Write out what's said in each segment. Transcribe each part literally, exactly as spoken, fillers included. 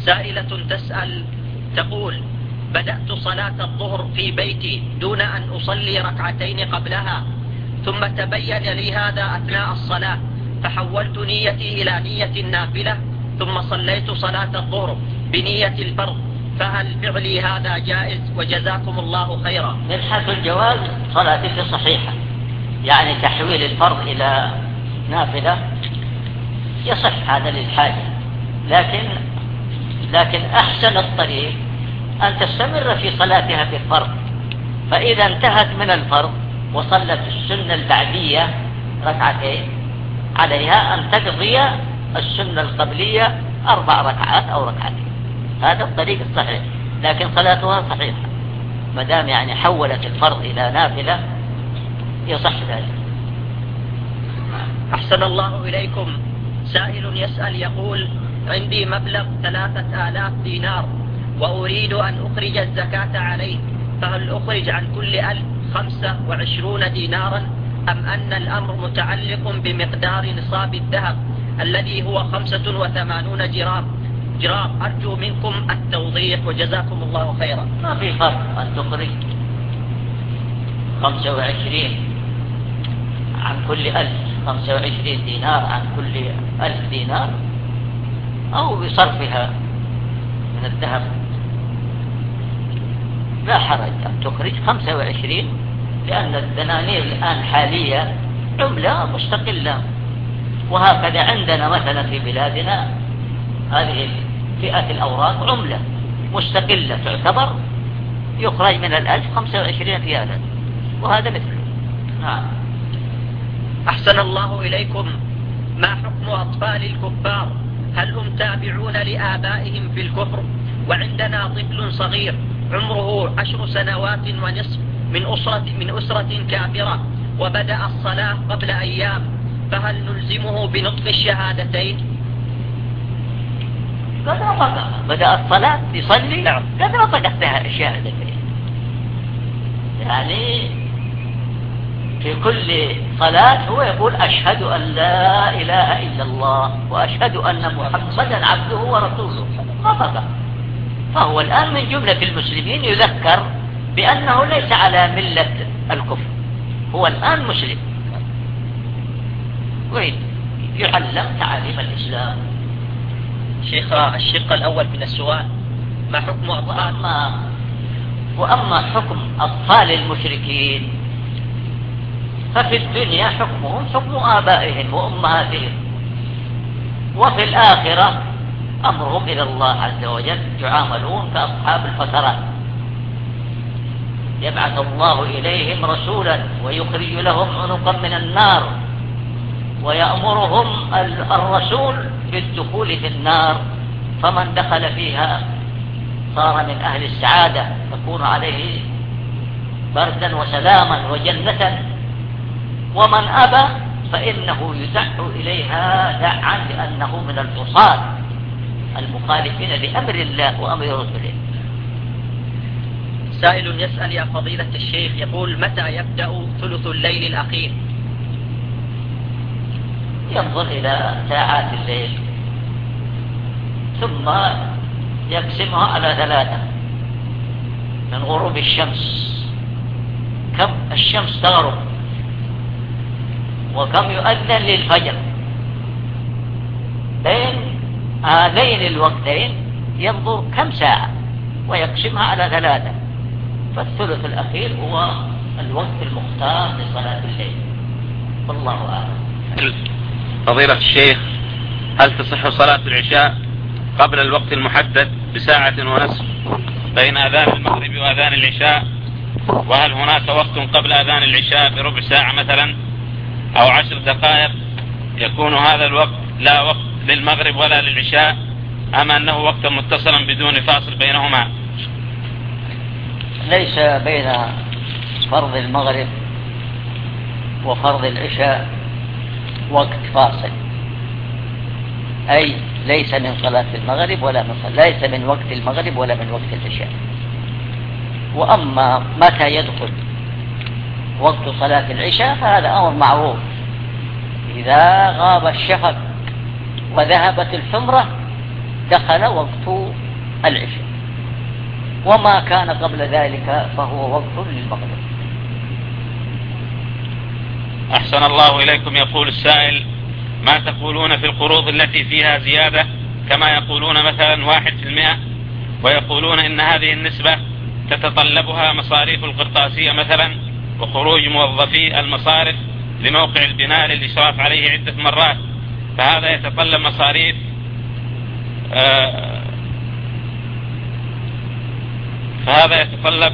سائلة تسأل تقول: بدأت صلاة الظهر في بيتي دون أن أصلي ركعتين قبلها، ثم تبين لي هذا أثناء الصلاة، فحولت نيتي إلى نية النافلة، ثم صليت صلاة الظهر بنية الفرض، فهل فعلي هذا جائز؟ وجزاكم الله خيرا. من حيث الجواز صلاتك صحيحة، يعني تحويل الفرض إلى نافلة يصح هذا للحاجة، لكن لكن أحسن الطريق أن تستمر في صلاتها بالفرض، فإذا انتهت من الفرض وصلت السنة البعدية ركعتين عليها أن تقضي السنة القبلية أربع ركعات أو ركعتين، هذا الطريق الصحيح، لكن صلاتها صحيحة ما دام يعني حولت الفرض إلى نافلة يصح ذلك. أحسن الله إليكم. سائل يسأل يقول: عندي مبلغ ثلاثة آلاف دينار وأريد أن أخرج الزكاة عليه، فهل أخرج عن كل ألف خمسة وعشرون دينارا، أم أن الأمر متعلق بمقدار نصاب الذهب الذي هو خمسة وثمانون جرام جرام أرجو منكم التوضيح وجزاكم الله خيرا. ما في فرق أن تخرج خمسة وعشرين عن كل ألف، خمسة وعشرين دينار عن كل ألف دينار، أو بصرفها من الذهب، لا حرج أن تخرج خمسة وعشرين، لأن الدنانير الآن حاليا عملة مستقلة، وهكذا عندنا مثلا في بلادنا هذه فئة الأوراق عملة مستقلة تعتبر، يخرج من الألف خمسة وعشرين ريالا، وهذا مثله. نعم. أحسن الله إليكم. ما حكم أطفال الكفار؟ هل هم تابعون لآبائهم في الكفر؟ وعندنا طفل صغير عمره عشر سنوات ونصف من أسرة, من أسرة كافرة، وبدأ الصلاة قبل أيام، فهل نلزمه بنطق الشهادتين؟ قد نطق، بدأ الصلاة يصلي. نعم. قد نطق الشهادتين، يعني في كل صلاة هو يقول: أشهد أن لا إله إلا الله وأشهد أن محمدا عبده ورسوله، نطق. فهو الآن من جملة المسلمين يذكر بأنه ليس على ملة الكفر، هو الآن مسلم ويعلم تعاليم الإسلام. شيخ، الشق الأول من السؤال: ما حكم أطفال وأما, وأما حكم أطفال المشركين ففي الدنيا حكمهم حكم آبائهم وأمهاتهم، وفي الآخرة أمرهم إلى الله عز وجل، يعاملون كأصحاب الفترات، يبعث الله إليهم رسولا ويخرج لهم عنقا من النار، ويأمرهم الرسول بالدخول في النار، فمن دخل فيها صار من أهل السعادة، تكون عليه بردا وسلاما وجنة، ومن أبى فإنه يدع إليها دعا لأنه من العصاة المخالفين لأمر الله وأمر رسوله. سائل يسأل: يا فضيلة الشيخ، يقول: متى يبدأ ثلث الليل الأخير؟ ينظر إلى ساعات الليل ثم يقسمها على ثلاثة من غروب الشمس، كم الشمس تغرب وكم يؤذن للفجر، بين هذين الوقتين ينظر كم ساعة ويقسمها على ثلاثة، فالثلث الأخير هو الوقت المختار لصلاة الليل، والله أعلم. فضيلة الشيخ، هل تصح صلاة العشاء قبل الوقت المحدد بساعة ونصف بين أذان المغرب وأذان العشاء؟ وهل هناك وقت قبل أذان العشاء بربع ساعة مثلا أو عشر دقائق يكون هذا الوقت لا وقت للمغرب ولا للعشاء، أم أنه وقت متصلا بدون فاصل بينهما؟ ليس بين فرض المغرب وفرض العشاء وقت فاصل، أي ليس من صلاة المغرب ولا من صلاة، ليس من وقت المغرب ولا من وقت العشاء. وأما متى يدخل وقت صلاة العشاء فهذا أمر معروف، إذا غاب الشفق وذهبت الحمرة دخل وقت العشاء، وما كان قبل ذلك فهو وقت للمغرب. أحسن الله إليكم. يقول السائل: ما تقولون في القروض التي فيها زيادة، كما يقولون مثلا واحد في المئة، ويقولون إن هذه النسبة تتطلبها مصاريف القرطاسية مثلا، وخروج موظفي المصارف لموقع البناء للإشراف عليه عدة مرات، فهذا يتطلب مصاريف آه فهذا يتطلب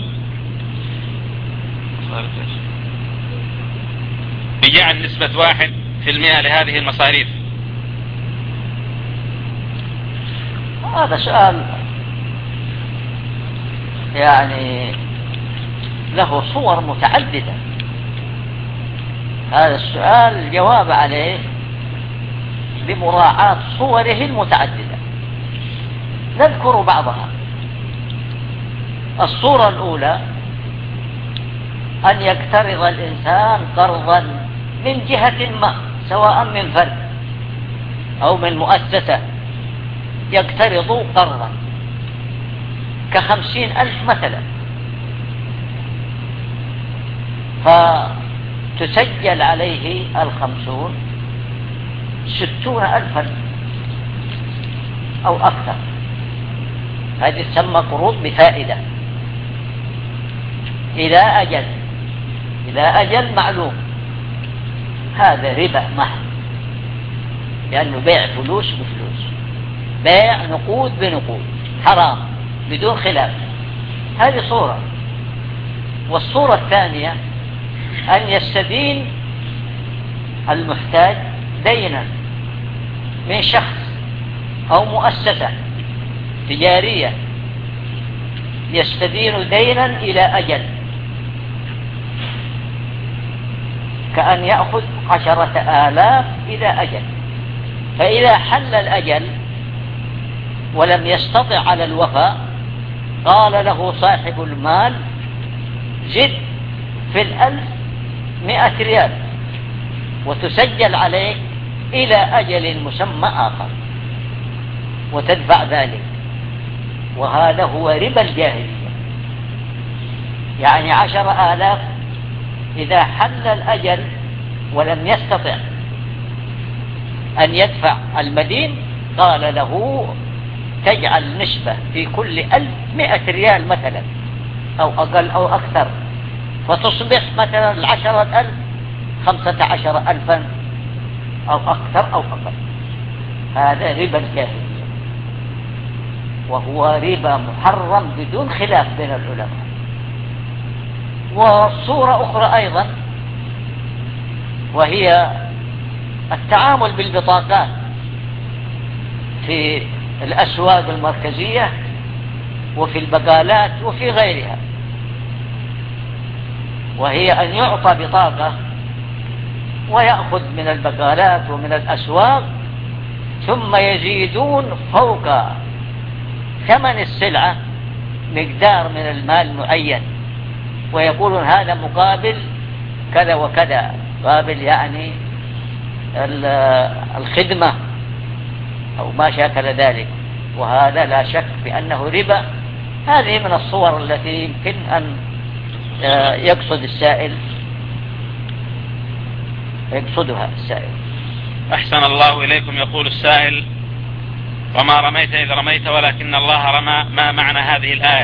بجعل نسبة واحد في المئة لهذه المصاريف. هذا سؤال يعني له صور متعددة. هذا السؤال الجواب عليه بمراعاة صوره المتعددة، نذكر بعضها. الصورة الأولى أن يقترض الإنسان قرضا من جهة ما، سواء من فرد أو من مؤسسة، يقترض قرضا كخمسين ألف مثلا، فتسجل عليه الخمسون ستون ألفا أو أكثر. هذه تسمى قروض بفائدة إلى أجل إلى أجل معلوم. هذا ربا محض، لأنه بيع فلوس بفلوس، بيع نقود بنقود، حرام بدون خلاف. هذه صورة. والصورة الثانية أن يستدين المحتاج دينا من شخص أو مؤسسة تجارية، يستدين دينا إلى أجل، كأن يأخذ عشرة آلاف إلى أجل، فإذا حل الأجل ولم يستطع على الوفاء قال له صاحب المال: زد في الألف مئة ريال، وتسجل عليك إلى أجل مسمى آخر وتدفع ذلك. وهذا هو ربا الجاهلية. يعني عشر آلاف إذا حل الأجل ولم يستطع أن يدفع المدين قال له: تجعل نسبة في كل ألف مئة ريال مثلا، أو أقل أو أكثر، فتصبح مثلا العشرة ألف خمسة عشر ألفا أو أكثر أو أقل. هذا ربا الجاهلية، وهو ربا محرم بدون خلاف بين العلماء. وصورة أخرى أيضا، وهي التعامل بالبطاقات في الأسواق المركزية وفي البقالات وفي غيرها، وهي أن يعطى بطاقة ويأخذ من البقالات ومن الأسواق، ثم يزيدون فوق ثمن السلعة مقدار من المال معين، ويقولون هذا مقابل كذا وكذا، مقابل يعني الخدمة أو ما شاكل ذلك. وهذا لا شك بأنه ربا. هذه من الصور التي يمكن أن يقصد السائل يقصدها السائل. أحسن الله إليكم. يقول السائل: وما رميت إذ رميت ولكن الله رمى، ما معنى هذه الآية؟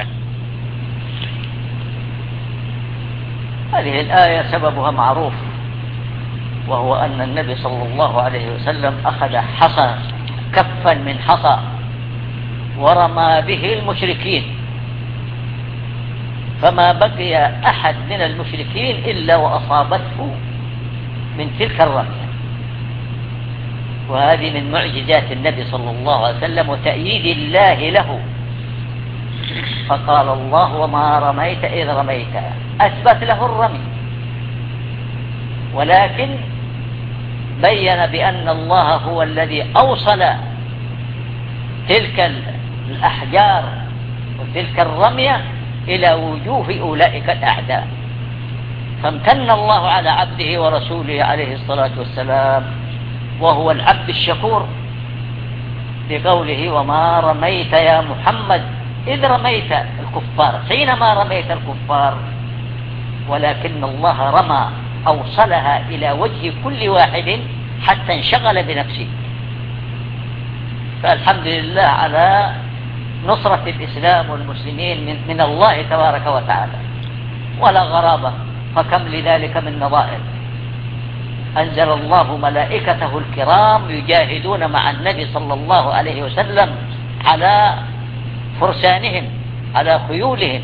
هذه الآية سببها معروف، وهو أن النبي صلى الله عليه وسلم أخذ حصى، كفا من حصى، ورمى به المشركين، فما بقي أحد من المشركين إلا وأصابته من تلك الرمية. وهذه من معجزات النبي صلى الله عليه وسلم وتأييد الله له. فقال الله: وما رميت إذ رميت، أثبت له الرمي، ولكن بين بأن الله هو الذي أوصل تلك الأحجار وتلك الرمية إلى وجوه أولئك الأعداء. فامتن الله على عبده ورسوله عليه الصلاة والسلام، وهو العبد الشكور، بقوله وما رميت يا محمد إذ رميت الكفار، حينما رميت الكفار، ولكن الله رمى أوصلها إلى وجه كل واحد حتى انشغل بنفسه. فالحمد لله على نصرة الإسلام والمسلمين من, من الله تبارك وتعالى، ولا غرابة، فكم لذلك من نظائر. أنزل الله ملائكته الكرام يجاهدون مع النبي صلى الله عليه وسلم على فرسانهم، على خيولهم.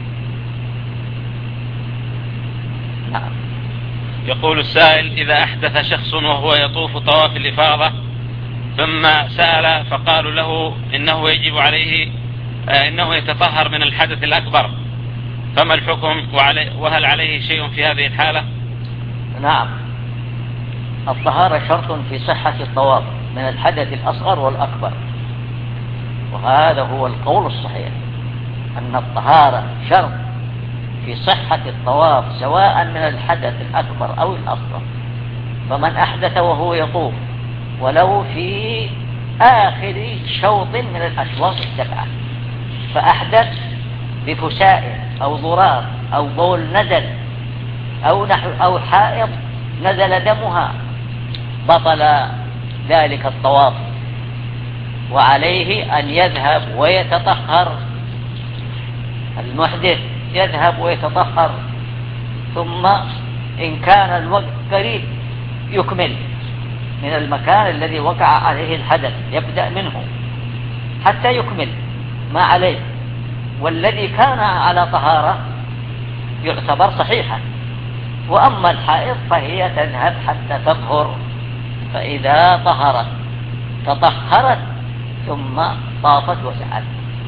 نعم. يقول السائل: إذا أحدث شخص وهو يطوف طواف الإفاضة ثم سأل فقالوا له إنه يجب عليه آه إنه يتطهر من الحدث الأكبر، فما الحكم وهل عليه شيء في هذه الحالة؟ نعم، الطهارة شرط في صحة الطواف من الحدث الأصغر والأكبر، وهذا هو القول الصحيح، أن الطهارة شرط في صحة الطواف سواء من الحدث الأكبر أو الأصغر. فمن أحدث وهو يطوف ولو في آخر شوط من الأشواط السبعة، فأحدث بفساء أو ضرار أو بول نزل أو نحو أو حائض نزل دمها، بطل ذلك الطواف، وعليه أن يذهب ويتطهر. المحدث يذهب ويتطهر، ثم إن كان الوقت قريب يكمل من المكان الذي وقع عليه الحدث، يبدأ منه حتى يكمل ما عليه، والذي كان على طهارة يعتبر صحيحا. وأما الحائض فهي تذهب حتى تطهر، فإذا طهرت تطهرت ثم طافت وسعت.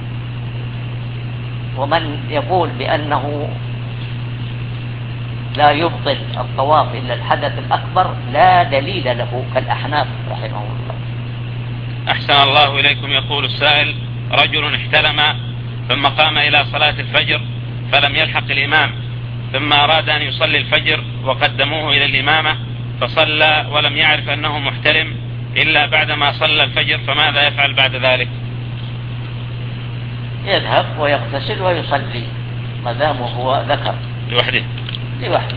ومن يقول بأنه لا يبطل الطواف إلا الحدث الأكبر لا دليل له، كالأحناف رحمه الله. أحسن الله إليكم. يقول السائل: رجل احتلم ثم قام إلى صلاة الفجر فلم يلحق الإمام، ثم أراد أن يصلي الفجر وقدموه إلى الإمامة فصلى ولم يعرف أنه محتلم إلا بعدما صلى الفجر، فماذا يفعل بعد ذلك؟ يذهب ويغتسل ويصلي ما دام هو ذكر لوحده لوحده.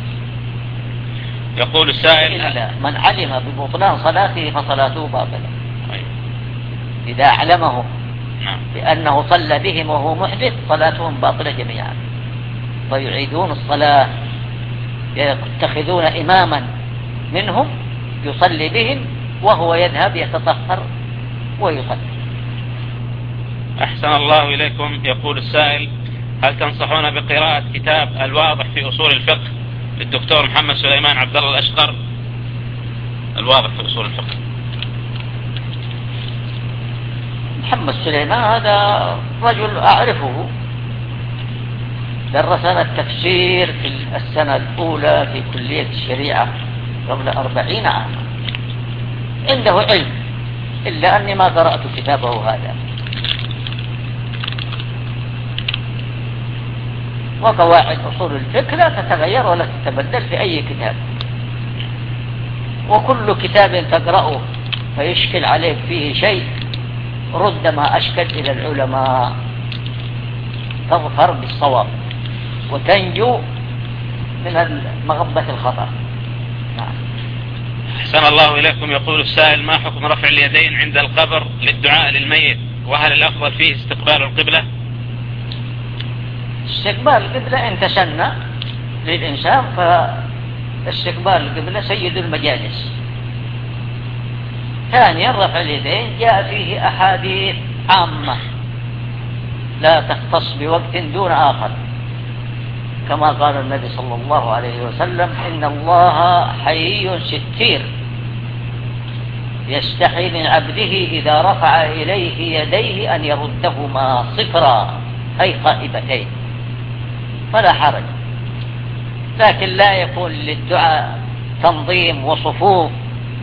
يقول السائل: إلا من علم ببطلان صلاته فصلاته باطلة. إذا علمه بأنه صلى بهم وهو محدث صلاتهم باطلة جميعا، فيعيدون الصلاة، يتخذون إماما منهم يصلي بهم وهو يذهب يتطهر ويصلي. أحسن الله إليكم. يقول السائل: هل تنصحون بقراءة كتاب الواضح في أصول الفقه للدكتور محمد سليمان عبد الله الأشقر؟ الواضح في أصول الفقه. محمد سليمان هذا رجل أعرفه، درسنا التفسير في السنة الأولى في كلية الشريعة قبل أربعين عاما، عنده علم، إلا أني ما قرأت كتابه هذا. وقواعد أصول الفقه لا تتغير ولا تتبدل في أي كتاب، وكل كتاب تقرأه فيشكل عليك فيه شيء رد ما أشكل إلى العلماء، تظفر بالصواب وتنجو من مغبة الخطأ. نعم. أحسن الله إليكم. يقول السائل: ما حكم رفع اليدين عند القبر للدعاء للميت، وهل الأفضل فيه استقبال القبلة؟ استقبال القبلة إن تسنى للإنسان فاستقبال القبلة سيد المجالس. ثانيا رفع اليدين جاء فيه أحاديث عامة لا تختص بوقت دون آخر، كما قال النبي صلى الله عليه وسلم: إن الله حيي ستير يستحي من عبده إذا رفع إليه يديه أن يردهما صفرا أي خائبتين، فلا حرج. لكن لا يكون للدعاء تنظيم وصفوف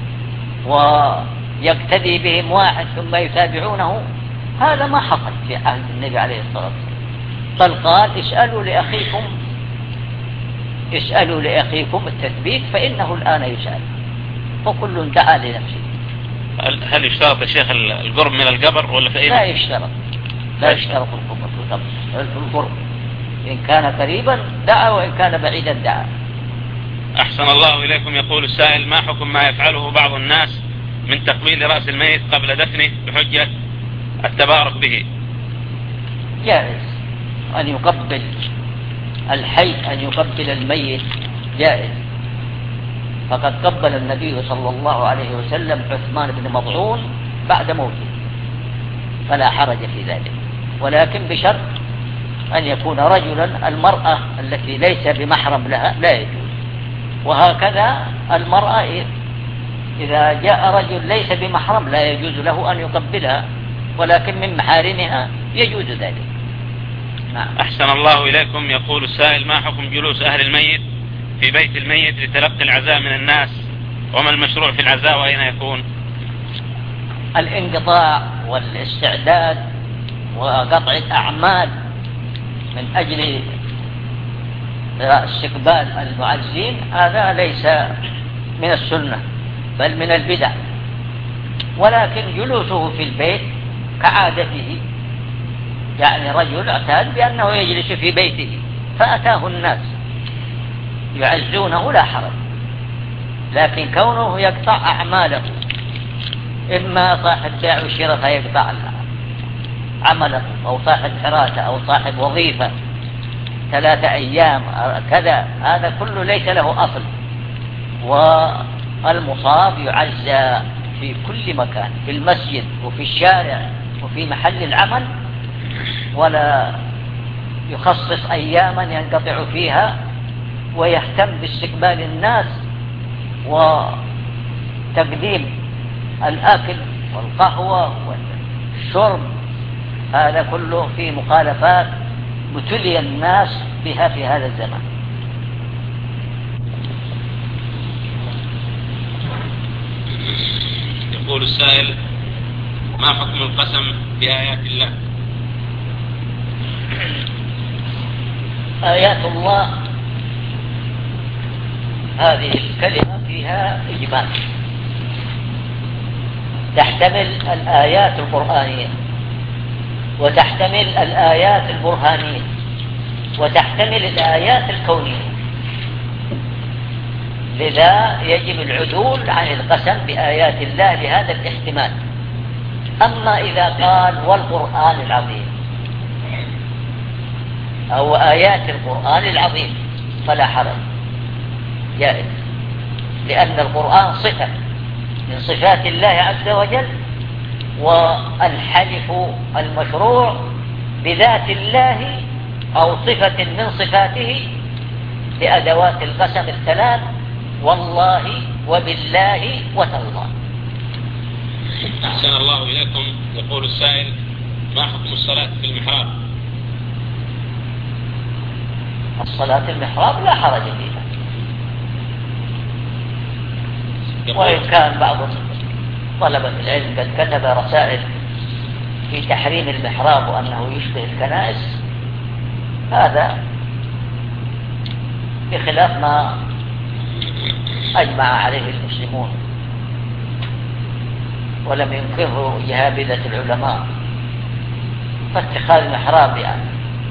ويقتدي بهم واحد ثم يتابعونه، هذا ما حصل في عهد النبي عليه الصلاة والسلام. بل قال: اسألوا لأخيكم اسألوا لأخيكم التثبيت فإنه الآن يسأل، فكل دعا لنفسه. هل, هل يشترط يا شيخ القرب من القبر ولا في أي؟ لا يشترط، لا يشترط القرب في القرب، إن كان قريبا دعا وإن كان بعيدا دعا. أحسن الله إليكم. يقول السائل: ما حكم ما يفعله بعض الناس من تقبيل رأس الميت قبل دفنه بحجة التبارك به؟ جائز أن يقبل الحي، أن يقبل الميت جائز، فقد قبل النبي صلى الله عليه وسلم عثمان بن مضعون بعد موته، فلا حرج في ذلك، ولكن بشرط أن يكون رجلا. المرأة التي ليس بمحرم لها لا يجوز، وهكذا المرأة إذا جاء رجل ليس بمحرم لا يجوز له أن يقبلها، ولكن من محارمها يجوز ذلك. نعم. أحسن الله إليكم. يقول السائل: ما حكم جلوس أهل الميت في بيت الميت لتلقي العزاء من الناس؟ وما المشروع في العزاء وأين يكون؟ الانقطاع والاستعداد وقطع الأعمال من أجل استقبال المعزين هذا ليس من السنة بل من البدع، ولكن جلوسه في البيت كعادته، يعني رجل اعتاد بأنه يجلس في بيته فأتاه الناس يعزونه لا حرج، لكن كونه يقطع أعماله، إما صاحب بيع وشراء فيقطع عمله، أو صاحب حراسة أو صاحب وظيفة ثلاثة أيام كذا، هذا كله ليس له أصل. والمصاب يعزى في كل مكان، في المسجد وفي الشارع وفي محل العمل، ولا يخصص أياما ينقطع فيها ويهتم باستقبال الناس وتقديم الأكل والقهوة والشرب، هذا كله في مخالفات ابتلي الناس بها في هذا الزمان. يقول السائل: ما حكم القسم بآيات الله؟ آيات الله هذه الكلمة فيها إجمال، تحتمل الآيات القرآنية، وتحتمل الآيات البرهانية، وتحتمل الآيات الكونية، لذا يجب العدول عن القسم بآيات الله بهذا الاحتمال. أما إذا قال والقرآن العظيم أو آيات القرآن العظيم فلا حرج، جائز، لأن القرآن صفة من صفات الله عز وجل، والحلف المشروع بذات الله أو صفة من صفاته بأدوات القسم الثلاث: والله وبالله وتالله. أحسن الله إليكم. يقول السائل: ما حكم الصلاة في المحراب؟ الصلاة في المحراب لا حرج فيها، وإن كان بعض طلبة العلم قد كتب رسائل في تحريم المحراب وأنه يشبه الكنائس، هذا بخلاف ما أجمع عليه المسلمون ولم ينكره جهابذة العلماء. فاتخاذ المحراب يعني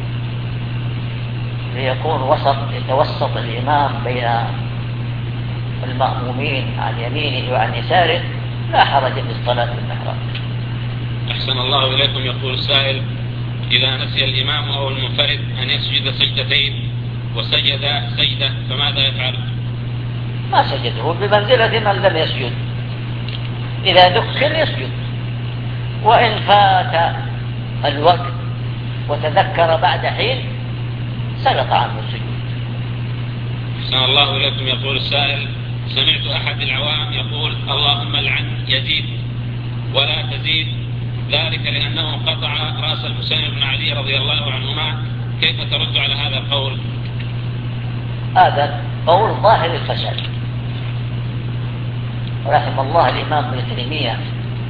ليكون وسط، يتوسط الإمام بين المأمومين عن يمينه وعن يساره، لا حرج في الصلاة في المحراب. أحسن الله إليكم. يقول السائل: إذا نسي الإمام أو المنفرد أن يسجد سجدتين وسجد سجدة فماذا يفعل؟ ما سجده بمنزلة من لم يسجد، إذا ذكر يسجد، وإن فات الوقت وتذكر بعد حين سقط عنه السجود. أحسن الله إليكم. يقول السائل: سمعت أحد العوام يقول: اللهم لعن يزيد ولا تزيد، ذلك لأنه قطع رأس الحسين بن علي رضي الله عنهما، كيف ترد على هذا القول؟ هذا قول ظاهر الفساد، رحم الله الإمام ابن تيمية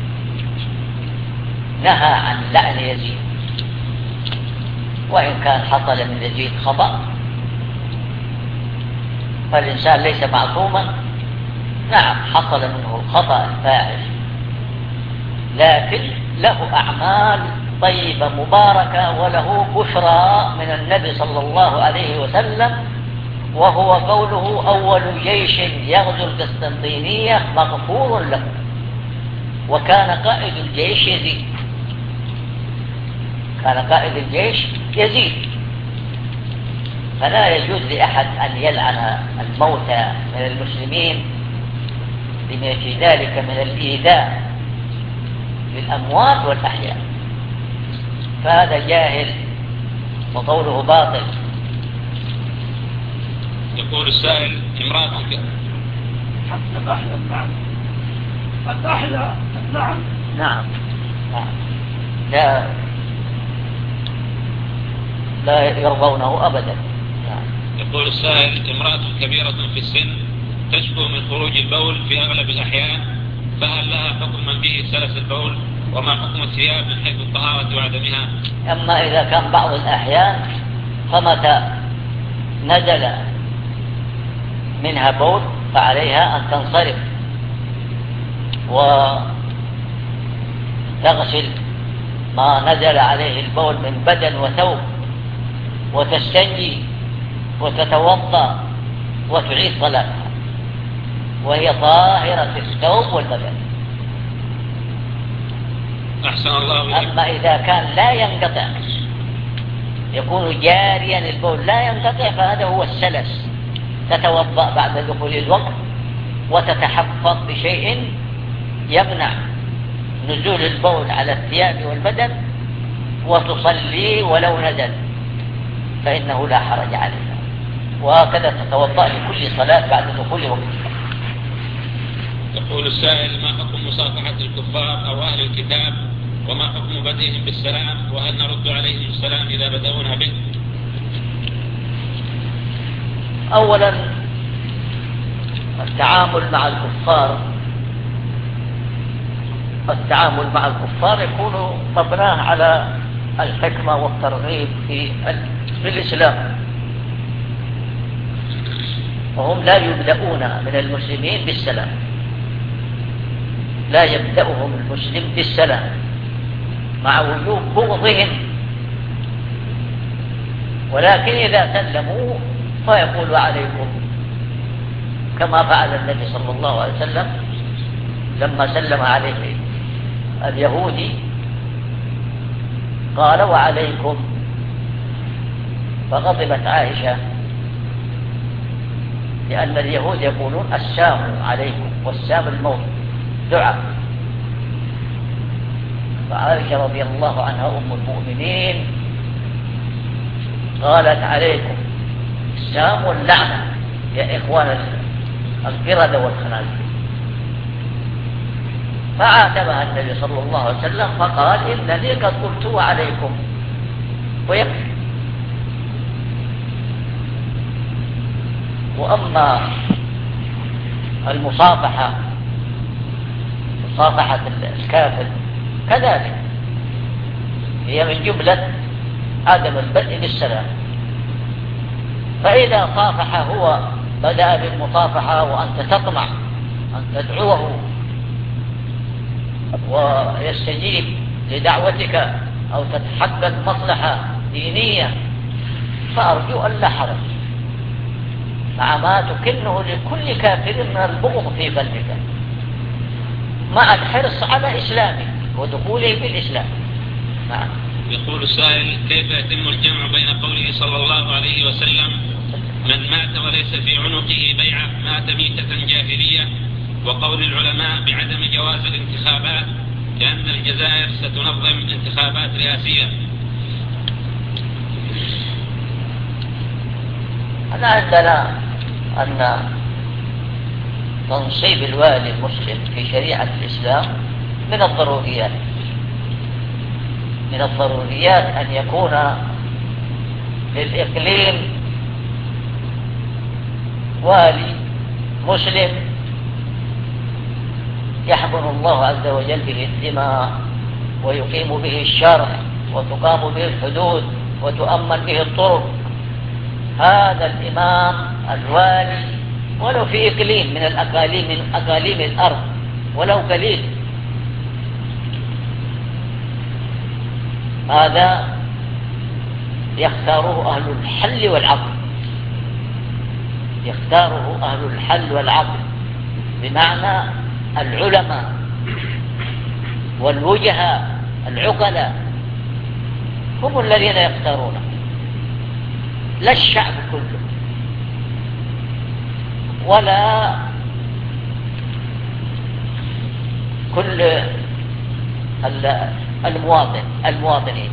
نهى عن لعن يزيد، وإن كان حصل من يزيد خطأ فالإنسان ليس معصوما. نعم حصل منه الخطأ الفاحش لكن له أعمال طيبة مباركة وله بشرى من النبي صلى الله عليه وسلم، وهو قوله: أول جيش يغزو القسطنطينية مغفور له. وكان قائد الجيش يزيد، كان قائد الجيش يزيد. فلا يجوز لأحد أن يلعن الموتى من المسلمين لما في ذلك من الإيذاء للأموات والأحياء، فهذا جاهل وقوله باطل. يقول السائل: امرأتك حتى أحلى النعم، حتى أحلى النعم. نعم نعم، لا لا يرضونه أبدا. نعم. يقول السائل: امرأة كبيرة في السن تشكو من خروج البول في أغلب الأحيان، فهل لها حكم من به سلس البول؟ وما حكم الثياب من حيث الطهارة وعدمها؟ أما إذا كان بعض الأحيان فمتى نزل منها بول فعليها أن تنصرف وتغسل ما نزل عليه البول من بدن وثوب، وتستنجي وتتوضأ وتعيد صلاتها وهي طاهرة الثوب والبدن. أحسن الله إليك. أما إذا كان لا ينقطع، يكون جاريا البول لا ينقطع، فهذا هو السلس. تتوضأ بعد دخول الوقت وتتحفظ بشيء يمنع نزول البول على الثياب والبدن، وتصلي ولو نزل فإنه لا حرج عليها، وهكذا تتوضأ لكل صلاة بعد دخول وقتها. يقول السائل: ما حكم مصافحة الكفار أو أهل الكتاب؟ وما حكم بدئهم بالسلام؟ وهل نرد عليهم السلام إذا بدأونا به؟ أولا، التعامل مع الكفار التعامل مع الكفار يكون مبناه على الحكمة والترغيب في في الإسلام، وهم لا يبدأون من المسلمين بالسلام، لا يبدأهم المسلم بالسلام مع وجوب بغضهم، ولكن إذا سلموا فيقول عليكم، كما فعل النبي صلى الله عليه وسلم لما سلم عليه اليهودي قال: وعليكم. فغضبت عائشة لأن اليهود يقولون السام عليكم، والسام الموت دعاء. فعائشة رضي الله عنها أم المؤمنين قالت: عليكم السام واللعنة يا إخوان القردة والخنازير. فعاتبها النبي صلى الله عليه وسلم فقال: إنني قد قلت وعليكم، ويكفي. وأما المصافحة، مصافحة الكافر كذلك هي من جملة عدم البدء بالسلام، فإذا صافح هو بدأ بالمصافحة وأنت تطمع أن تدعوه ويستجيب لدعوتك أو تتحقق مصلحة دينية، فأرجو أن لا حرج، مع ما تكنه لكل كافر من البغض في قلبك، مع الحرص على إسلامه ودخوله في الإسلام. نعم. يقول السائل: كيف يتم الجمع بين قوله صلى الله عليه وسلم: من مات وليس في عنقه بيعة مات ميتة جاهلية، وقول العلماء بعدم جواز الانتخابات لأن الجزائر ستنظم انتخابات رئاسية؟ أنا عندنا أن تنصيب الوالي المسلم في شريعة الإسلام من الضروريات من الضروريات أن يكون للإقليم والي مسلم يحكم الله عز وجل به الدماء ويقيم به الشرع وتقام به الحدود وتؤمن به الطرق. هذا الإمام الوالي ولو في إقليم من الأقاليم من أقاليم الأرض ولو قليل، هذا يختاره أهل الحل والعقل، يختاره أهل الحل والعقل، بمعنى العلماء والوجهاء العقلاء هم الذين يختارونه، لا الشعب كله ولا كل المواطن المواطنين.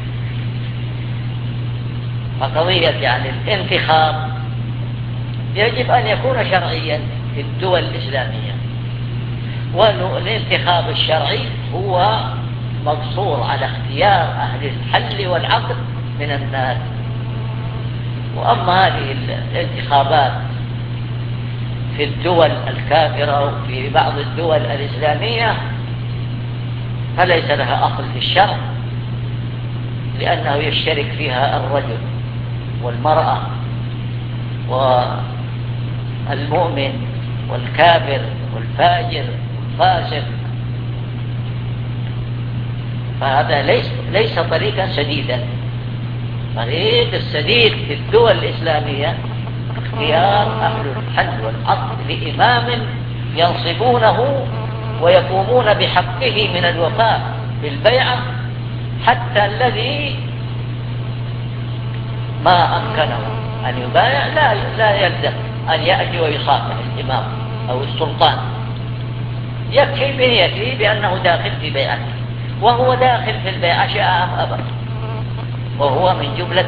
فقضية يعني الانتخاب يجب أن يكون شرعيا في الدول الإسلامية، والانتخاب الشرعي هو مقصور على اختيار أهل الحل والعقل من الناس. وأما هذه الانتخابات في الدول الكافرة وفي بعض الدول الإسلامية فليس لها أصل في الشرع، لأنه يشترك فيها الرجل والمرأة والمؤمن والكافر والفاجر والفاسق، فهذا ليس ليس طريقا سديدا. طريق السديد في الدول الإسلامية اختيار أهل الحل والعقل لإمام ينصبونه ويقومون بحقه من الوفاء بالبيعة، حتى الذي ما أمكنه أن يبايع لا لا يلزم أن يأتي ويصافح الإمام أو السلطان، يكفي بنيته بأنه داخل في بيعته، وهو داخل في البيعة شاء أم أبى، وهو من جملة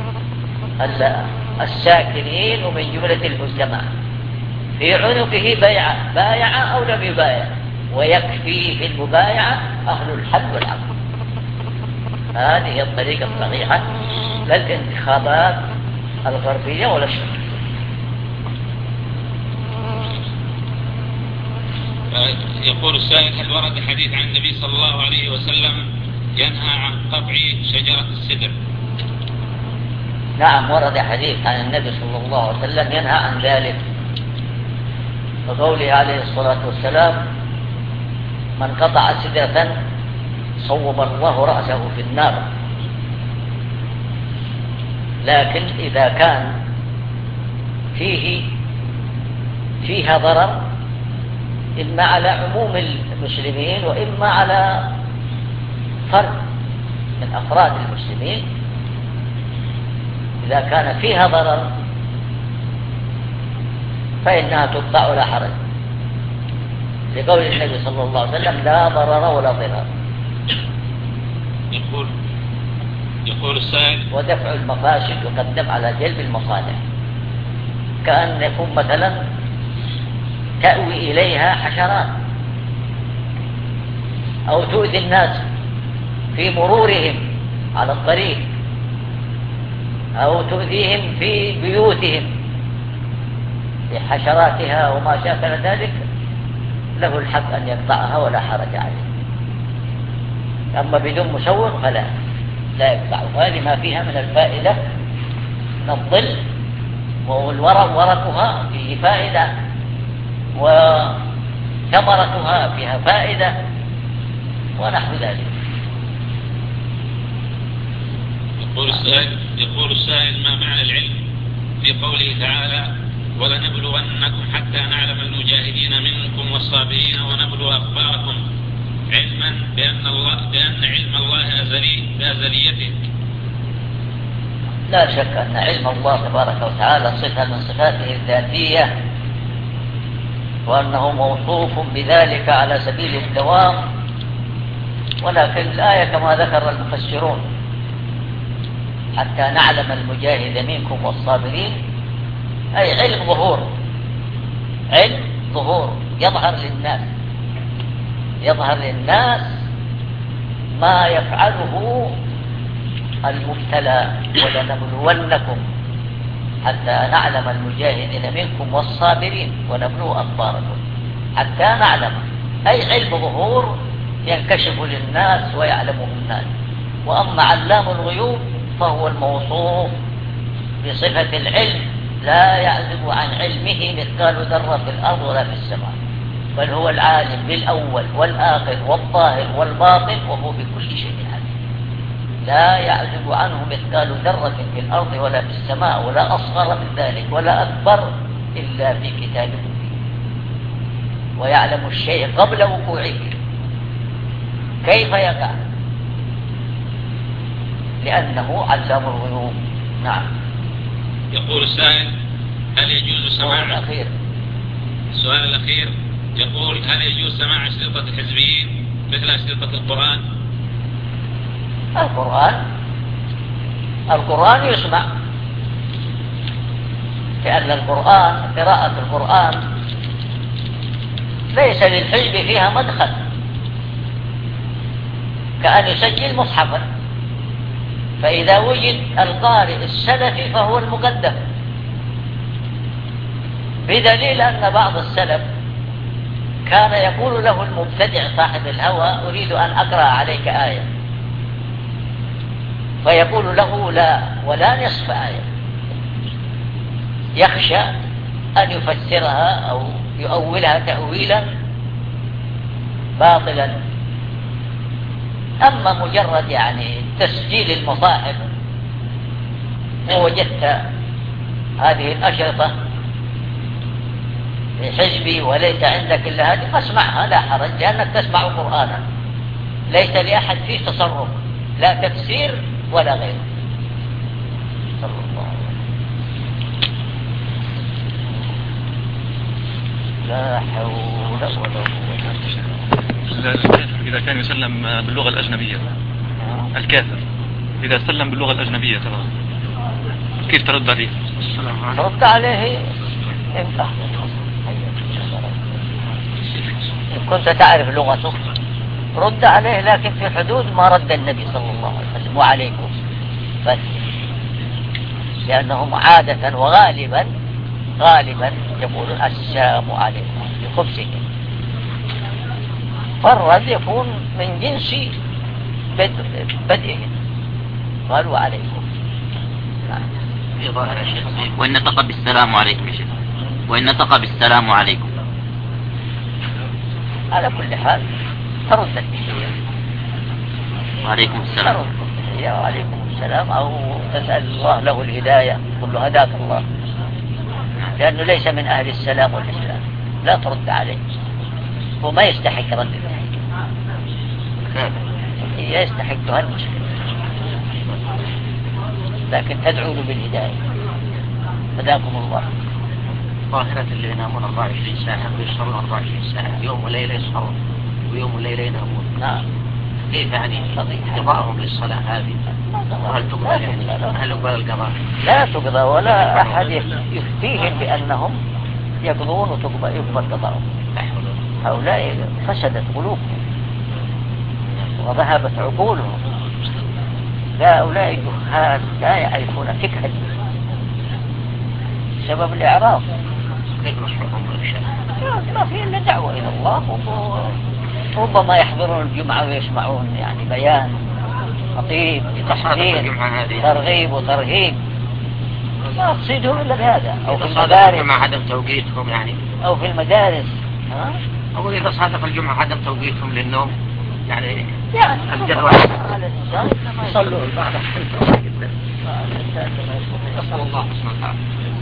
الساكنين ومن جملة المجتمع، في عنقه بيعة بايع أو لم يبايع، ويكفي في المبايعة أهل الحل والعقل. هذه هي الطريقة الصحيحة، لا الانتخابات الغربية ولا الشرقية. يقول السائل: هل ورد حديث عن النبي صلى الله عليه وسلم ينهى عن قطع شجرة السدر؟ نعم، ورد حديث عن النبي صلى الله عليه وسلم ينهى عن ذلك، وقوله عليه الصلاة والسلام: من قطع سدرة صوب الله رأسه في النار. لكن إذا كان فيه فيها ضرر إما على عموم المسلمين وإما على فرد من أفراد المسلمين، إذا كان فيها ضرر فإنها تقطع لا حرج، لقول النبي صلى الله عليه وسلم: لا ضرر ولا ضرار. يقول يقول السائل: ودفع المفاسد يقدم على جلب المصالح، كأن يكون مثلا تأوي إليها حشرات أو تؤذي الناس في مرورهم على الطريق، أو تؤذيهم في بيوتهم بحشراتها وما شاكل ذلك، له الحق أن يقطعها ولا حرج عليه. أما بدون مسوغ فلا لا يقطع. وهذه ما فيها من الفائدة من الظل، والورق ورقها فيه فائدة، وثمرتها فيها فائدة، ونحو ذلك. يقول السائل يقول السائل ما معنى العلم في قوله تعالى: ولنبلونكم حتى نعلم المجاهدين منكم والصابرين ونبلو أخباركم، علما بأن الله بأن علم الله أزلي بأزليته؟ لا شك أن علم الله تبارك وتعالى صفة من صفاته الذاتية، وأنه موصوف بذلك على سبيل الدوام. ولكن الآية كما ذكر المفسرون: حتى نعلم المجاهد منكم والصابرين، أي علم ظهور، علم ظهور يظهر للناس، يظهر للناس ما يفعله المبتلى. ولنبلونكم حتى نعلم المجاهدين منكم والصابرين ونبلو أخباركم، حتى نعلم، أي علم ظهور ينكشف للناس ويعلمه الناس. وأما علام الغيوب فهو الموصوف بصفة العلم، لا يعزب عن علمه مثقال ذرة في الأرض ولا في السماء، بل هو العالم بالأول والآخر والظاهر والباطن، وهو بكل شيء عليم. لا يعزب عنه مثقال ذرة في الأرض ولا في السماء ولا أصغر من ذلك ولا أكبر إلا في كتاب مبين، ويعلم الشيء قبل وقوعه كيف يقع، لأنه علام الغيوب. نعم. يقول السائل: هل يجوز سماع الأخير السؤال الأخير يقول: هل يجوز سماع أشرطة الحزبيين مثل أشرطة القرآن؟ القرآن القرآن يسمع، لأن القرآن قراءة القرآن ليس للحزب فيها مدخل، كأن يسجل مصحفا، فإذا وجد القارئ السلفي فهو المقدم، بدليل أن بعض السلف كان يقول له المبتدع صاحب الهوى: أريد أن أقرأ عليك آية، فيقول له: لا، ولا نصف آية، يخشى أن يفسرها أو يؤولها تأويلا باطلا. أما مجرد يعني تسجيل المصاحف ووجدت هذه الأشرطة لحزبي وليس عندك إلا هذه فاسمعها لا حرج، لأنك تسمع قرآنا ليس لأحد فيه تصرف، لا تفسير ولا غيره. صلى الله عليه وسلم. لا حول ولا قوة. إذا كان يسلم باللغة الأجنبية، الكافر إذا سلم باللغة الأجنبية ترى كيف ترد عليه؟ ترد عليه إن كنت تعرف لغته رد عليه، لكن في حدود ما رد النبي صلى الله عليه وسلم: وعليكم بس، لأنهم عادة وغالبا غالبا يقولون السلام عليكم لخبزهم، فالرد يكون من جنس بدئهم، قالوا عليكم. في ظاهر الشيخ: وإن نطق بالسلام عليكم يا شيخ، وإن نطق بالسلام عليكم. على كل حال ترد التحية وعليكم السلام، ترد التحية وعليكم السلام، أو تسأل الله له الهداية، قل له هداك الله، لأنه ليس من أهل السلام والإسلام، لا ترد عليه، وما يستحق رد التحية، يستحق هالمشكلة، لكن تدعو له بالهداية. هداكم الله. ظاهرة اللي ينامون أربعة وعشرين ساعة ويسهرون أربعة وعشرين ساعة، يوم وليلة يسهرون ويوم وليلة ينامون. نعم. كيف يعني قضاءهم للصلاة هذه؟ هل تقضى يعني؟ هل يقبل القضاء؟ لا تقضى، ولا أحد يفتيهم بأنهم يقضون وتقبل يقبل قضاءهم. هؤلاء فسدت قلوبهم وذهبت عقولهم، لا هؤلاء جهال لا يعرفون فقه الدين بسبب الإعراض. كيف نصرفهم بالشيء؟ ما في إلا دعوة إلى الله، ربما يحضرون الجمعة ويسمعون يعني بيان خطيب تحذير ترغيب وترهيب، ما تصيدهم إلا بهذا، أو في المدارس مع عدم توقيتهم يعني، أو في المدارس. ها؟ أو إذا صادف الجمعة عدم توقيتهم للنوم يعني، يعني الجدول على الإنسان يصلوا البعض جدا. نسأل الله سبحانه وتعالى.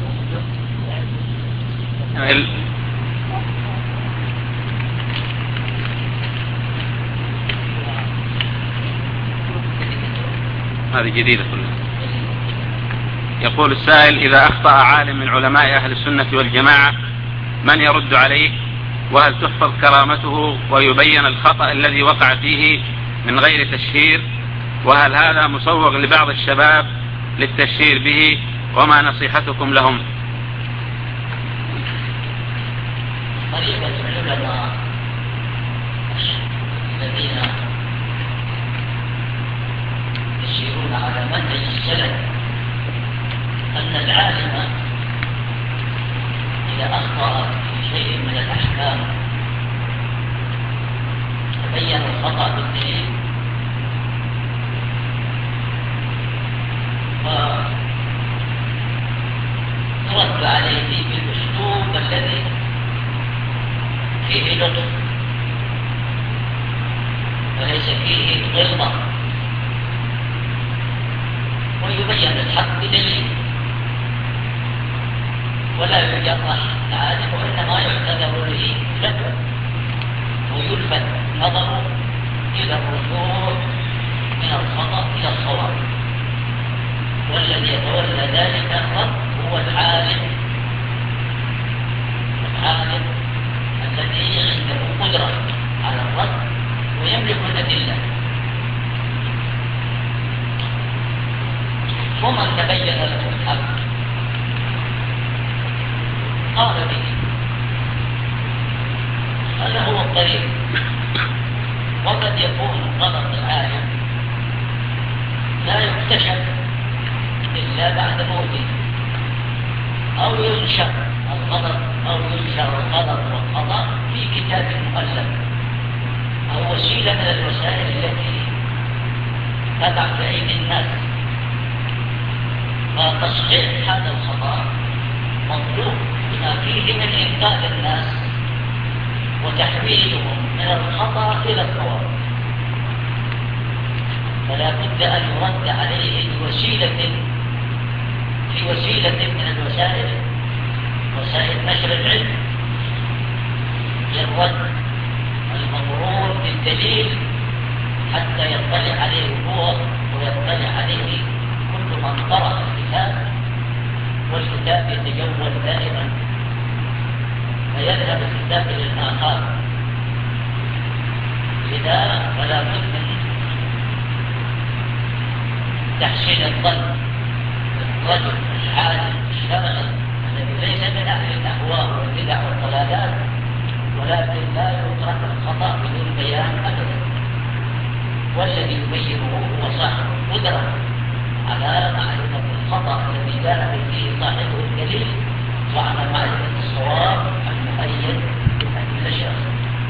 هذه جديدة كلها. يقول السائل: إذا أخطأ عالم من علماء أهل السنة والجماعة من يرد عليه؟ وهل تحفظ كرامته ويبين الخطأ الذي وقع فيه من غير تشهير؟ وهل هذا مسوغ لبعض الشباب للتشهير به؟ وما نصيحتكم لهم؟ طريقة العلماء الذين يسيرون على منهج السلف أن العالم إذا أخطأ في شيء من الأحكام تبين الخطأ بالدليل ورد عليه بالأسلوب الذي فيه لطف وليس فيه غلظة، ويبين الحق بدليل ولا يجرح العالم، وإنما يعتذر به فتوى ويلفت نظره إلى الرجوع من الخطأ إلى الصواب. والذي يتولى ذلك الرد هو العالم العالم الذي عنده قدرة على الرد ويملك الأدلة. ومن تبين له الحق قال به، هذا هو الطريق. وقد يكون غلط العالم لا يكتشف إلا بعد موته، أو ينشر الغلط أو ينشر الغلط والخطأ في كتاب مؤلف أو وسيلة من الوسائل التي تقع في أيدي الناس. فتصحيح هذا الخطأ مطلوب بما فيه من إنقاذ الناس وتحويلهم من الخطأ إلى الصواب، فلا بد أن يرد عليه بوسيلة في وسيلة من الوسائل، وسائل نشر العلم، للرد المضرور بالدليل حتى يطلع عليه هو ويطلع عليه كل من قرأ الكتاب، والكتاب يتجول دائما فيذهب الكتاب للآخر. لذا فلا بد من تحسين الظن الرجل العالم الشاغل الذي ليس من أهل الأهواء والبدع والضلالات، ولكن لا يترك الخطأ بدون بيان أبدا، والذي يبينه هو صاحب القدرة على معرفة الخطأ الذي كان فيه صاحبه الدليل، وعلى معرفة الصواب المؤيد بكل شخص.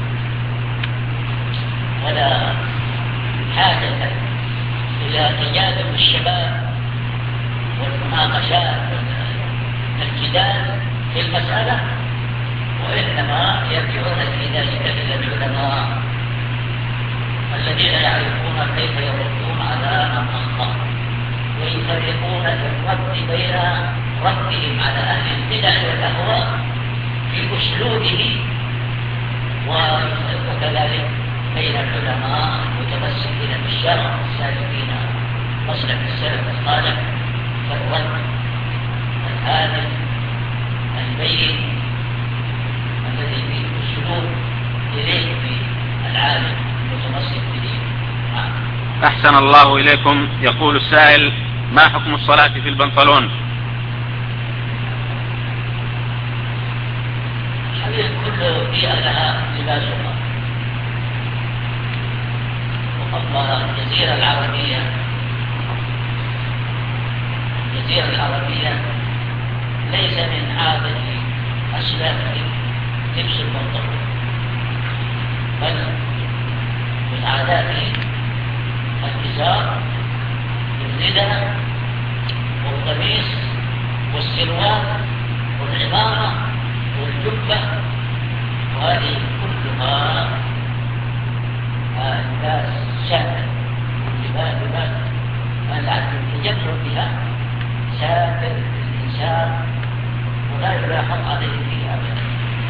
ولا حاجة إلى تجاذب الشباب والمناقشات والجدال في المسألة، وإنما يرجعون في ذلك إلى العلماء الذين يعرفون كيف يردون على من أخطأ، ويفرقون في الرد بين ردهم على أهل البدع والأهواء في أسلوبه، وكذلك بين العلماء المتمسكين بالشرع السالكين مسلك السلف الصالح فالرد الهادف البين الذي فيه أسلوب إليه بالعالم المتمسك به. أحسن الله إليكم. يقول السائل: ما حكم الصلاة في البنطلون؟ حبيب كل بيئة لها لباسها، وأما الجزيرة العربية الجزيرة العربية ليس من عادة أسلافهم لبس البنطلون، بل من عاداتهم الإزار والرداء والقميص والسروال والعمامة والجبة، وهذه كلها لباس شاكل، لباس لباس العدل التجمل بها ساتر الإنسان ولا يلاحظ عليه فيه أبدا.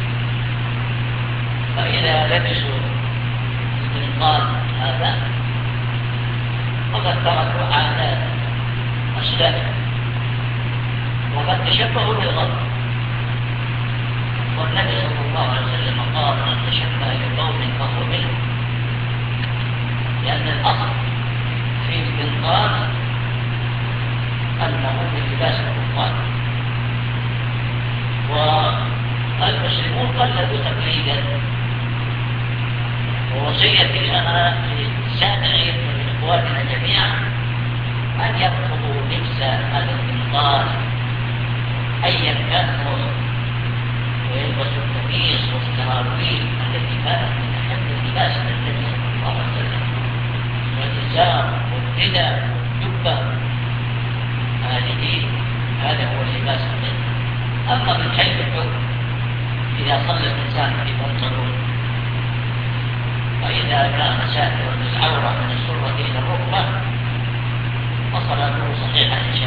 فإذا لبسوا البنطال هذا فقد تركوا عادات أسلافهم وقد تشبهوا بالغرب، والنبي صلى الله عليه وسلم قال: من تشبه بقوم فهو منهم، لأن الأصل في البنطال أنه من لباس الكفار، والمسلمون قلدوا تقليدا. ووصيتي أنا لسامعين من إخواننا جميعا أن يرفضوا لبس هذا البنطال أيا كان موضوع، ويلبسوا القميص والسراويل التي كانت من أحب اللباس النبي صلى الله عليه وسلم، والإزار والرداء والجبة، هذه هذا هو اللباس النبي. أما من حيث الحكم، إذا صلى الإنسان في بنطلون فإذا كان ساترا العورة من السرة إلى الركبة فصلاته صحيحة إن شاء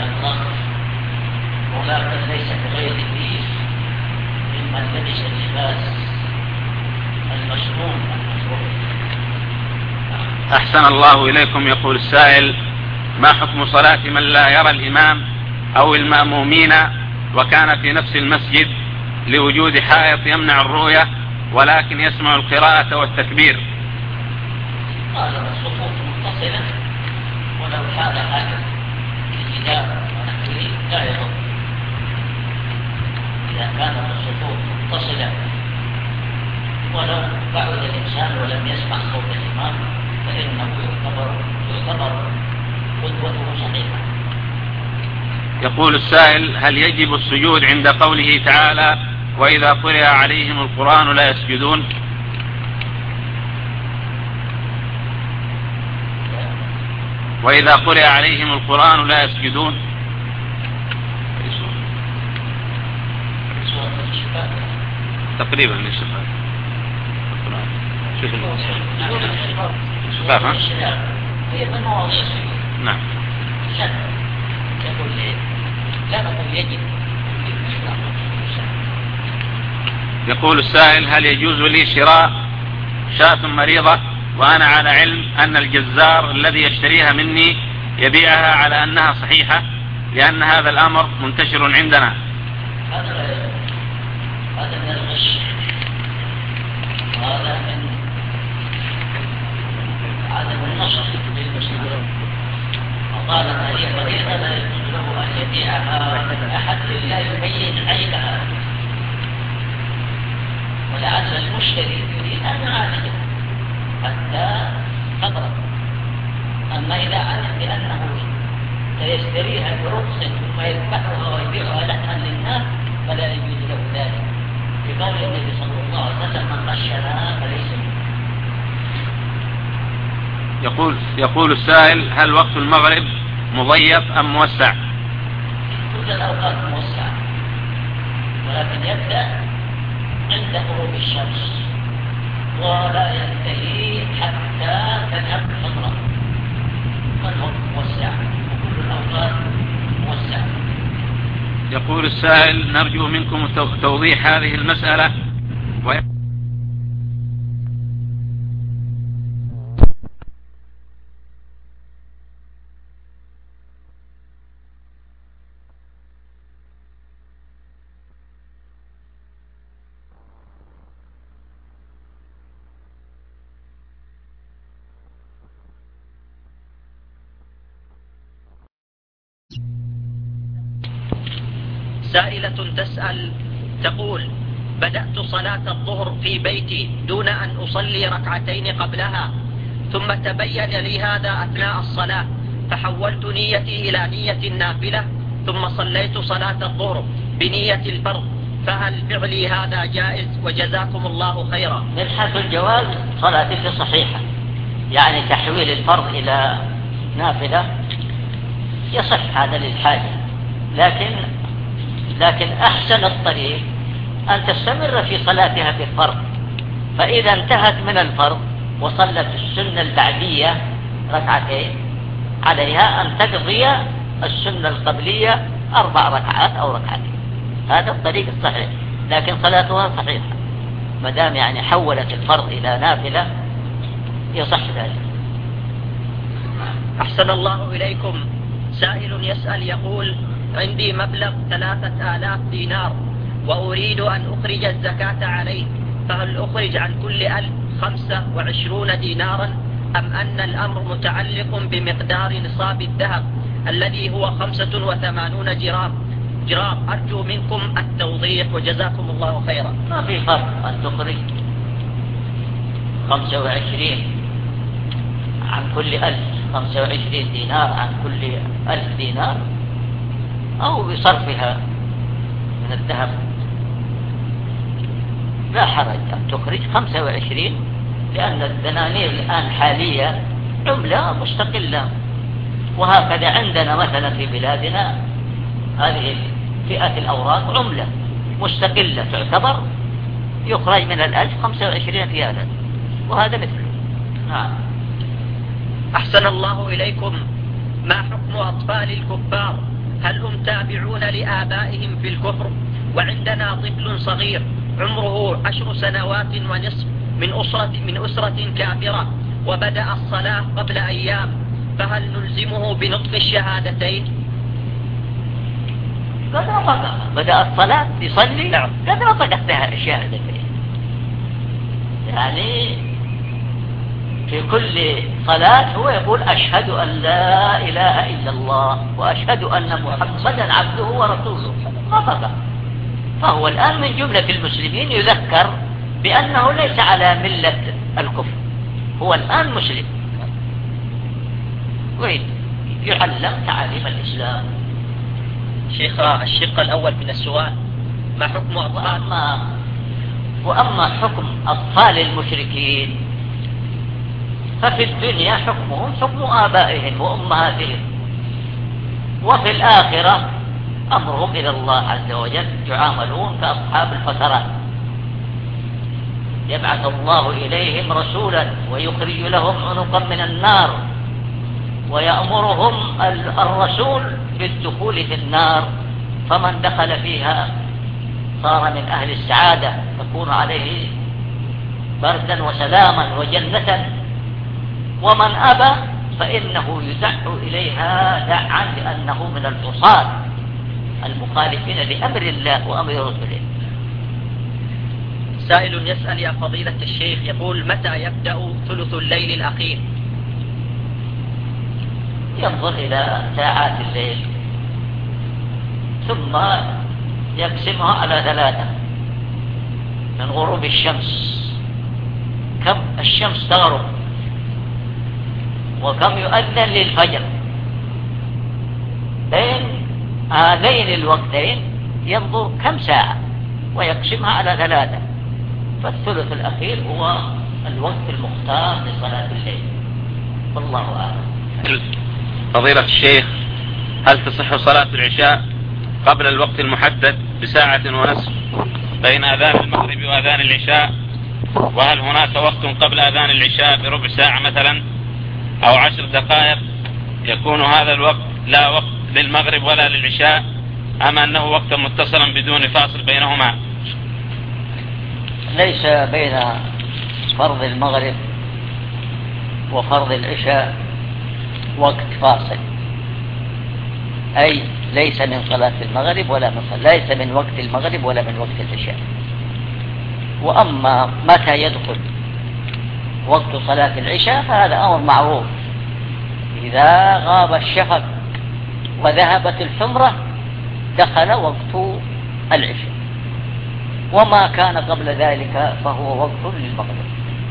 يلبس اللباس المشموم المشروع. أحسن الله إليكم. يقول السائل: ما حكم صلاة من لا يرى الإمام أو المأمومين وكان في نفس المسجد لوجود حائط يمنع الرؤية ولكن يسمع القراءة والتكبير؟ قال الصفوف متصلة ولو حال حاجة الجدار ونحوه لا يضر. إذا كانت الصفوف متصلة ولو بعد الإنسان ولم يسمع صوت الإمام فإنه يعتبر يعتبر قدوته صحيحة. يقول السائل: هل يجب السجود عند قوله تعالى: وإذا قرئ عليهم القرآن لا يسجدون؟ وإذا قرئ عليهم القرآن لا يسجدون. تقريبا للشفاء. شوف الشفاء. ها؟ هي من مواضيع السجود. نعم. يقول لي لا نقول يجب. يقول السائل: هل يجوز لي شراء شاة مريضة وأنا على علم أن الجزار الذي يشتريها مني يبيعها على أنها صحيحة، لأن هذا الأمر منتشر عندنا؟ هذا هذا من الغش، وهذا من عدم النشر للمسلمين. وطالما هي مريضة لا يجوز له أن يبيعها أحد لا يبين عيبها، ولعل المشتري يريد أن يعالجه حتى تبرد. أما إذا علم بأنه سيشتريها برخص ثم يذبحها ويبيعها لحما للناس فلا يجوز له ذلك، بقول النبي صلى الله عليه وسلم: من غشنا فليس منه. يقول يقول السائل: هل وقت المغرب مضيق أم موسع؟ كل الأوقات موسعة، ولكن يبدأ عند غروب الشمس ولا ينتهي حتى تذهب الفجر. فالوقت موسع وكل الأوقات موسعة. يقول السائل: نرجو منكم توضيح هذه المسألة. و... سائلة تسأل تقول: بدأت صلاة الظهر في بيتي دون أن أصلي ركعتين قبلها، ثم تبين لي هذا أثناء الصلاة، فحولت نيتي إلى نية النافلة، ثم صليت صلاة الظهر بنية الفرض، فهل فعلي هذا جائز؟ وجزاكم الله خيرا. من حيث الجواز صلاتك صحيحة، يعني تحويل الفرض إلى نافلة يصح هذا للحاجة، لكن لكن أحسن الطريق أن تستمر في صلاتها في الفرض، فإذا انتهت من الفرض وصلت السنة البعدية ركعتين عليها أن تقضي السنة القبلية أربع ركعات أو ركعتين. هذا الطريق الصحيح، لكن صلاتها صحيحة ما دام يعني حولت الفرض إلى نافلة يصح ذلك. أحسن الله إليكم. سائل يسأل يقول: عندي مبلغ ثلاثة آلاف دينار وأريد أن أخرج الزكاة عليه، فهل أخرج عن كل ألف خمسة وعشرون دينارا، أم أن الأمر متعلق بمقدار نصاب الذهب الذي هو خمسة وثمانون جرام جرام أرجو منكم التوضيح وجزاكم الله خيرا. ما في فرق أن تخرج خمسة وعشرين عن كل ألف، خمسة وعشرين دينار عن كل ألف دينار، أو بصرفها من الذهب. لا حرج أن تخرج خمسة وعشرين، لأن الدنانير الآن حاليا عملة مستقلة، وهكذا عندنا مثلا في بلادنا هذه فئة الأوراق عملة مستقلة تعتبر، يخرج من الألف خمسة وعشرين ريالا، وهذا مثله. نعم. أحسن الله إليكم. ما حكم أطفال الكفار؟ هل هم تابعون لآبائهم في الكفر؟ وعندنا طفل صغير عمره عشر سنوات ونصف من أسرة, من أسرة كافرة وبدأ الصلاة قبل أيام، فهل نلزمه بنطق الشهادتين؟ قد نطق، بدأ الصلاة يصلي. نعم. قد نطق الشهادتين، يعني في كل صلاة هو يقول أشهد أن لا إله إلا الله وأشهد أن محمدا عبده ورسوله، نطق. فهو الآن من جملة المسلمين يذكر بأنه ليس على ملة الكفر، هو الآن مسلم ويعلم تعاليم الإسلام. شيخ، الشق الأول من السؤال: ما حكم أطفال؟ وأما, وأما حكم أطفال المشركين ففي الدنيا حكمهم حكم آبائهم وأمهاتهم، وفي الآخرة أمرهم إلى الله عز وجل، يعاملون كأصحاب الفترات، يبعث الله إليهم رسولا ويخرج لهم عنقا من النار، ويأمرهم الرسول بالدخول في النار، فمن دخل فيها صار من أهل السعادة، تكون عليه بردا وسلاما وجنة، ومن أبى فإنه يدع إليها دعا لأنه من العصاة المخالفين لأمر الله وأمر رسوله. سائل يسأل: يا فضيلة الشيخ، يقول متى يبدأ ثلث الليل الأخير؟ ينظر إلى ساعات الليل ثم يقسمها على ثلاثة من غروب الشمس، كم الشمس تغرب وكم يؤذن للفجر، بين هذين الوقتين ينظر كم ساعة ويقسمها على ثلاثة، فالثلث الأخير هو الوقت المختار لصلاة الليل، والله أعلم. فضيلة الشيخ، هل تصح صلاة العشاء قبل الوقت المحدد بساعة ونصف بين أذان المغرب وأذان العشاء؟ وهل هناك وقت قبل أذان العشاء بربع ساعة مثلا أو عشر دقائق يكون هذا الوقت لا وقت للمغرب ولا للعشاء، أم أنه وقت متصلا بدون فاصل بينهما؟ ليس بين فرض المغرب وفرض العشاء وقت فاصل، أي ليس من صلاة المغرب ولا من صلاة، ليس من وقت المغرب ولا من وقت العشاء. وأما متى يدخل وقت صلاة العشاء فهذا أمر معروف، إذا غاب الشفق وذهبت الحمرة دخل وقت العشاء، وما كان قبل ذلك فهو وقت للمغرب.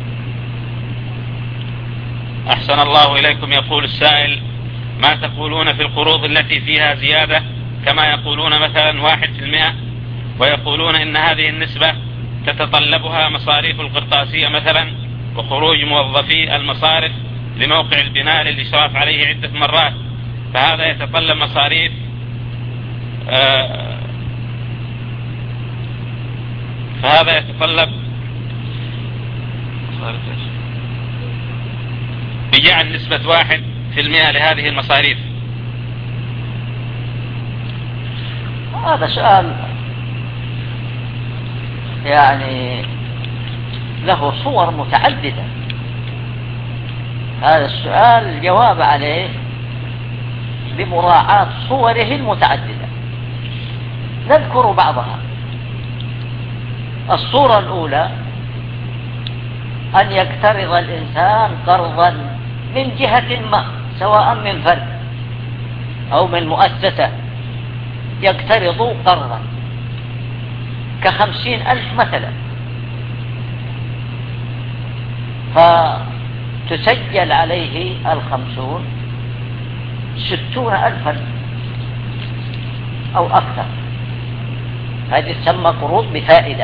أحسن الله إليكم. يقول السائل: ما تقولون في القروض التي فيها زيادة، كما يقولون مثلا واحد في المئة، ويقولون إن هذه النسبة تتطلبها مصاريف القرطاسية مثلا وخروج موظفي المصارف لموقع البناء للإشراف عليه عدة مرات، فهذا يتطلب مصاريف آه فهذا يتطلب بجعل نسبة واحد في المئة لهذه المصاريف. هذا سؤال يعني له صور متعددة، هذا السؤال الجواب عليه بمراعاة صوره المتعددة، نذكر بعضها. الصورة الأولى أن يقترض الإنسان قرضا من جهة ما، سواء من فرد أو من مؤسسة، يقترض قرضا كخمسين ألف مثلا، فتسجل عليه الخمسون ستون ألفا أو أكثر، هذه تسمى قروض بفائدة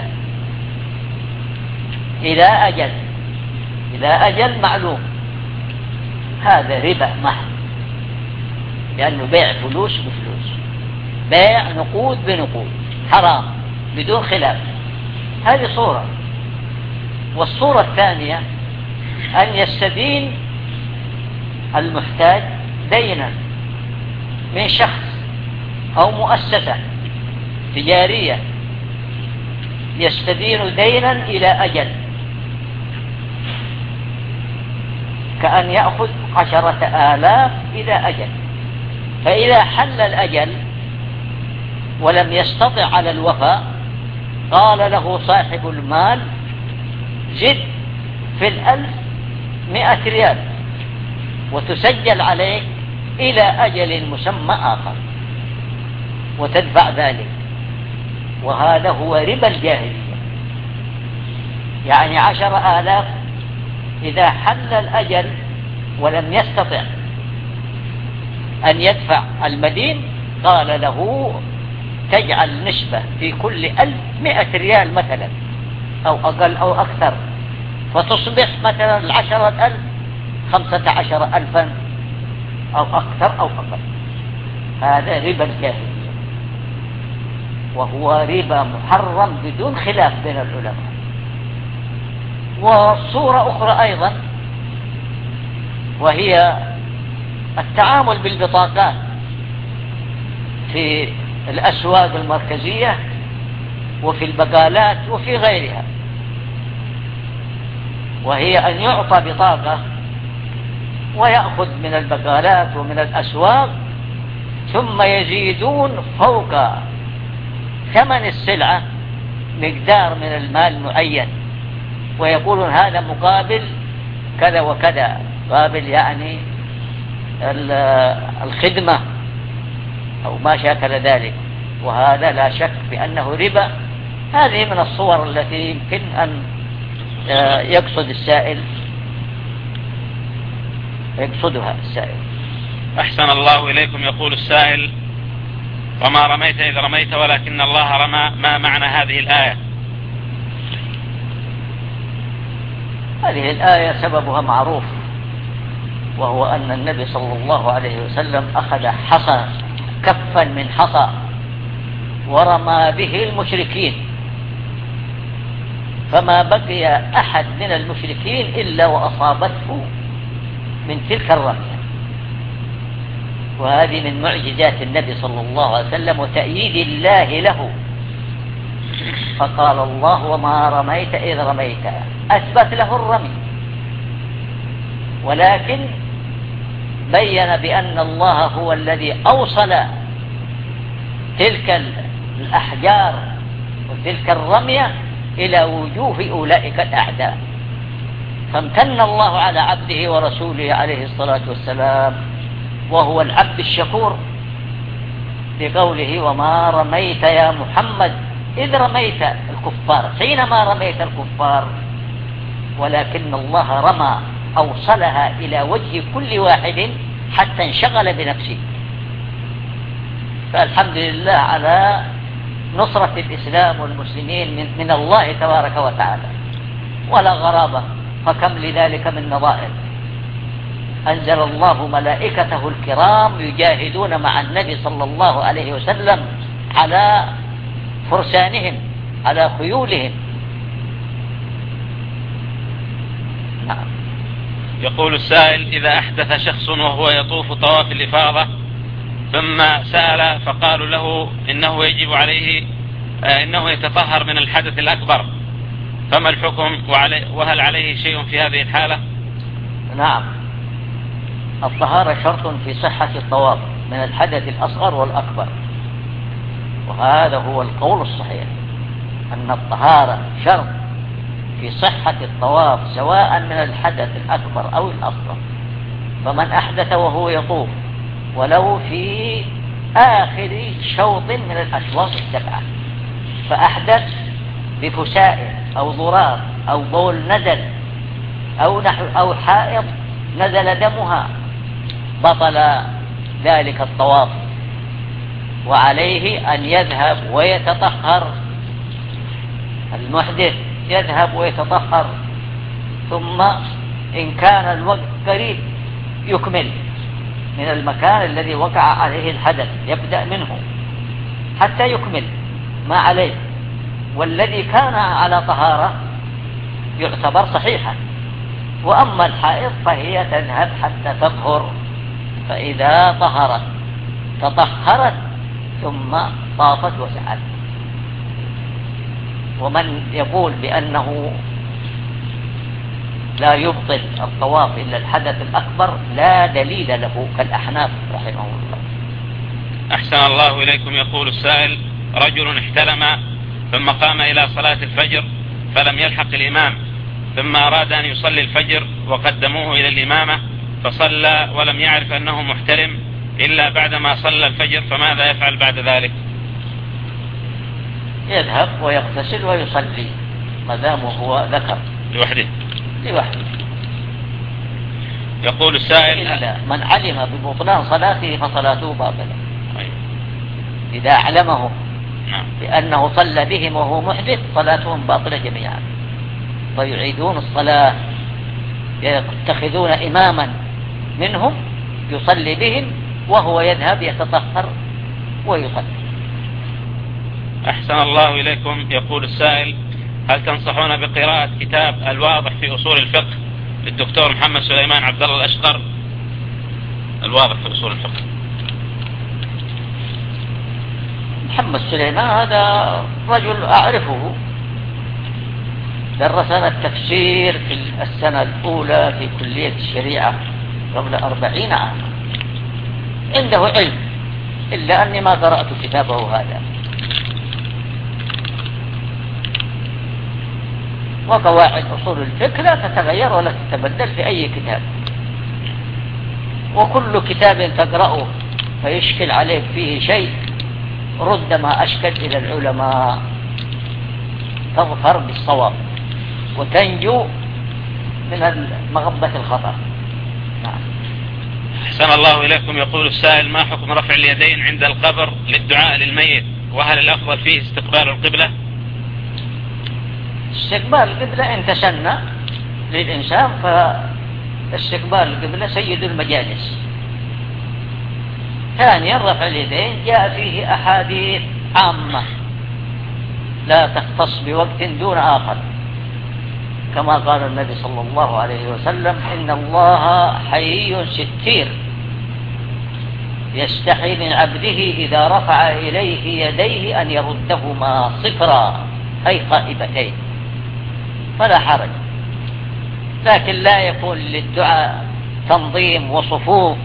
إلى أجل إلى أجل معلوم، هذا ربا محض، لأنه بيع فلوس بفلوس، بيع نقود بنقود، حرام بدون خلاف. هذه صورة. والصورة الثانية أن يستدين المحتاج دينا من شخص أو مؤسسة تجارية يستدين دينا إلى أجل، كأن يأخذ عشرة آلاف إلى أجل، فإذا حل الأجل ولم يستطع على الوفاء قال له صاحب المال زد في الألف مئة ريال وتسجل عليك إلى أجل مسمى آخر وتدفع ذلك. وهذا هو ربا الجاهلية، يعني عشر آلاف إذا حل الأجل ولم يستطع أن يدفع المدين قال له تجعل نسبة في كل ألف مئة ريال مثلا أو أقل أو أكثر، فتصبح مثلا العشرة ألف خمسة عشر ألفا أو أكثر أو أقل. هذا ربا الجاهلية، وهو ربا محرم بدون خلاف بين العلماء. وصورة أخرى أيضا وهي التعامل بالبطاقات في الأسواق المركزية وفي البقالات وفي غيرها، وهي أن يعطى بطاقة ويأخذ من البقالات ومن الأسواق ثم يزيدون فوق ثمن السلعة مقدار من المال معين ويقولون هذا مقابل كذا وكذا، مقابل يعني الخدمة أو ما شاكل ذلك، وهذا لا شك بأنه ربا. هذه من الصور التي يمكن أن يقصد السائل يقصدها السائل. أحسن الله إليكم. يقول السائل: وما رميت إذ رميت ولكن الله رمى، ما معنى هذه الآية؟ هذه الآية سببها معروف، وهو أن النبي صلى الله عليه وسلم أخذ حصى كفا من حصى ورمى به المشركين، فما بقي أحد من المشركين إلا وأصابته من تلك الرمية. وهذه من معجزات النبي صلى الله عليه وسلم وتأييد الله له. فقال الله: وما رميت إذ رميت، أثبت له الرمي، ولكن بين بأن الله هو الذي أوصل تلك الأحجار وتلك الرمية إلى وجوه أولئك الأعداء. فامتن الله على عبده ورسوله عليه الصلاة والسلام، وهو العبد الشكور، بقوله: وما رميت يا محمد إذ رميت الكفار، حينما رميت الكفار، ولكن الله رمى، أوصلها إلى وجه كل واحد حتى انشغل بنفسه. فالحمد لله على نصرة الإسلام والمسلمين من, من الله تبارك وتعالى، ولا غرابة، فكم لذلك من نظائر. أنزل الله ملائكته الكرام يجاهدون مع النبي صلى الله عليه وسلم على فرسانهم، على خيولهم. نعم. يقول السائل: إذا أحدث شخص وهو يطوف طواف الإفاضة ثم سأل فقالوا له إنه يجب عليه آه إنه يتطهر من الحدث الأكبر، فما الحكم وهل عليه شيء في هذه الحالة؟ نعم، الطهارة شرط في صحة الطواف من الحدث الأصغر والأكبر، وهذا هو القول الصحيح، أن الطهارة شرط في صحة الطواف سواء من الحدث الأكبر أو الأصغر. فمن أحدث وهو يطوف ولو في آخر شوط من الأشواط السبعة، فأحدث بفساء أو ضرار أو بول نزل أو نحو أو حائض نزل دمها، بطل ذلك الطواف، وعليه أن يذهب ويتطهر. المحدث يذهب ويتطهر، ثم إن كان الوقت قريب يكمل من المكان الذي وقع عليه الحدث، يبدأ منه حتى يكمل ما عليه، والذي كان على طهارة يعتبر صحيحا. وأما الحائض فهي تذهب حتى تطهر، فإذا طهرت تطهرت ثم طافت وسعت. ومن يقول بأنه لا يبطل الطواف إلا الحدث الأكبر لا دليل له كالأحناف رحمه الله. أحسن الله إليكم. يقول السائل: رجل احتلم ثم قام إلى صلاة الفجر فلم يلحق الإمام، ثم أراد أن يصلي الفجر وقدموه إلى الإمامة فصلى ولم يعرف أنه محتلم إلا بعدما صلى الفجر، فماذا يفعل بعد ذلك؟ يذهب ويغتسل ويصلي ما دام هو ذكر لوحده لوحده. يقول السائل: إلا من علم ببطلان صلاته فصلاته باطلة. إذا علمهم بأنه صلى بهم وهو محدث صلاتهم باطلة جميعا، فيعيدون الصلاة، يتخذون إماما منهم يصلي بهم وهو يذهب يتطهر ويصلي. أحسن الله إليكم. يقول السائل: هل تنصحون بقراءة كتاب الواضح في أصول الفقه للدكتور محمد سليمان عبد الله الأشقر؟ الواضح في أصول الفقه. محمد سليمان هذا رجل أعرفه، درسنا التفسير في السنة الأولى في كلية الشريعة قبل أربعين عاما، عنده علم، إلا أني ما قرأت كتابه هذا. وقواعد أصول الفقه لا تتغير ولا تتبدل في أي كتاب، وكل كتاب تقرأه فيشكل عليك فيه شيء رد ما أشكل إلى العلماء، تظفر بالصواب وتنجو من مغبة الخطأ. نعم. أحسن الله إليكم. يقول السائل: ما حكم رفع اليدين عند القبر للدعاء للميت، وهل الأفضل فيه استقبال القبلة؟ استقبال القبلة إن تسنى للإنسان فاستقبال القبلة سيد المجالس. ثانيا رفع اليدين جاء فيه أحاديث عامة لا تختص بوقت دون آخر، كما قال النبي صلى الله عليه وسلم: إن الله حيي ستير يستحي من عبده إذا رفع إليه يديه أن يردهما صفرا أي خائبتين، فلا حرج. لكن لا يكون للدعاء تنظيم وصفوف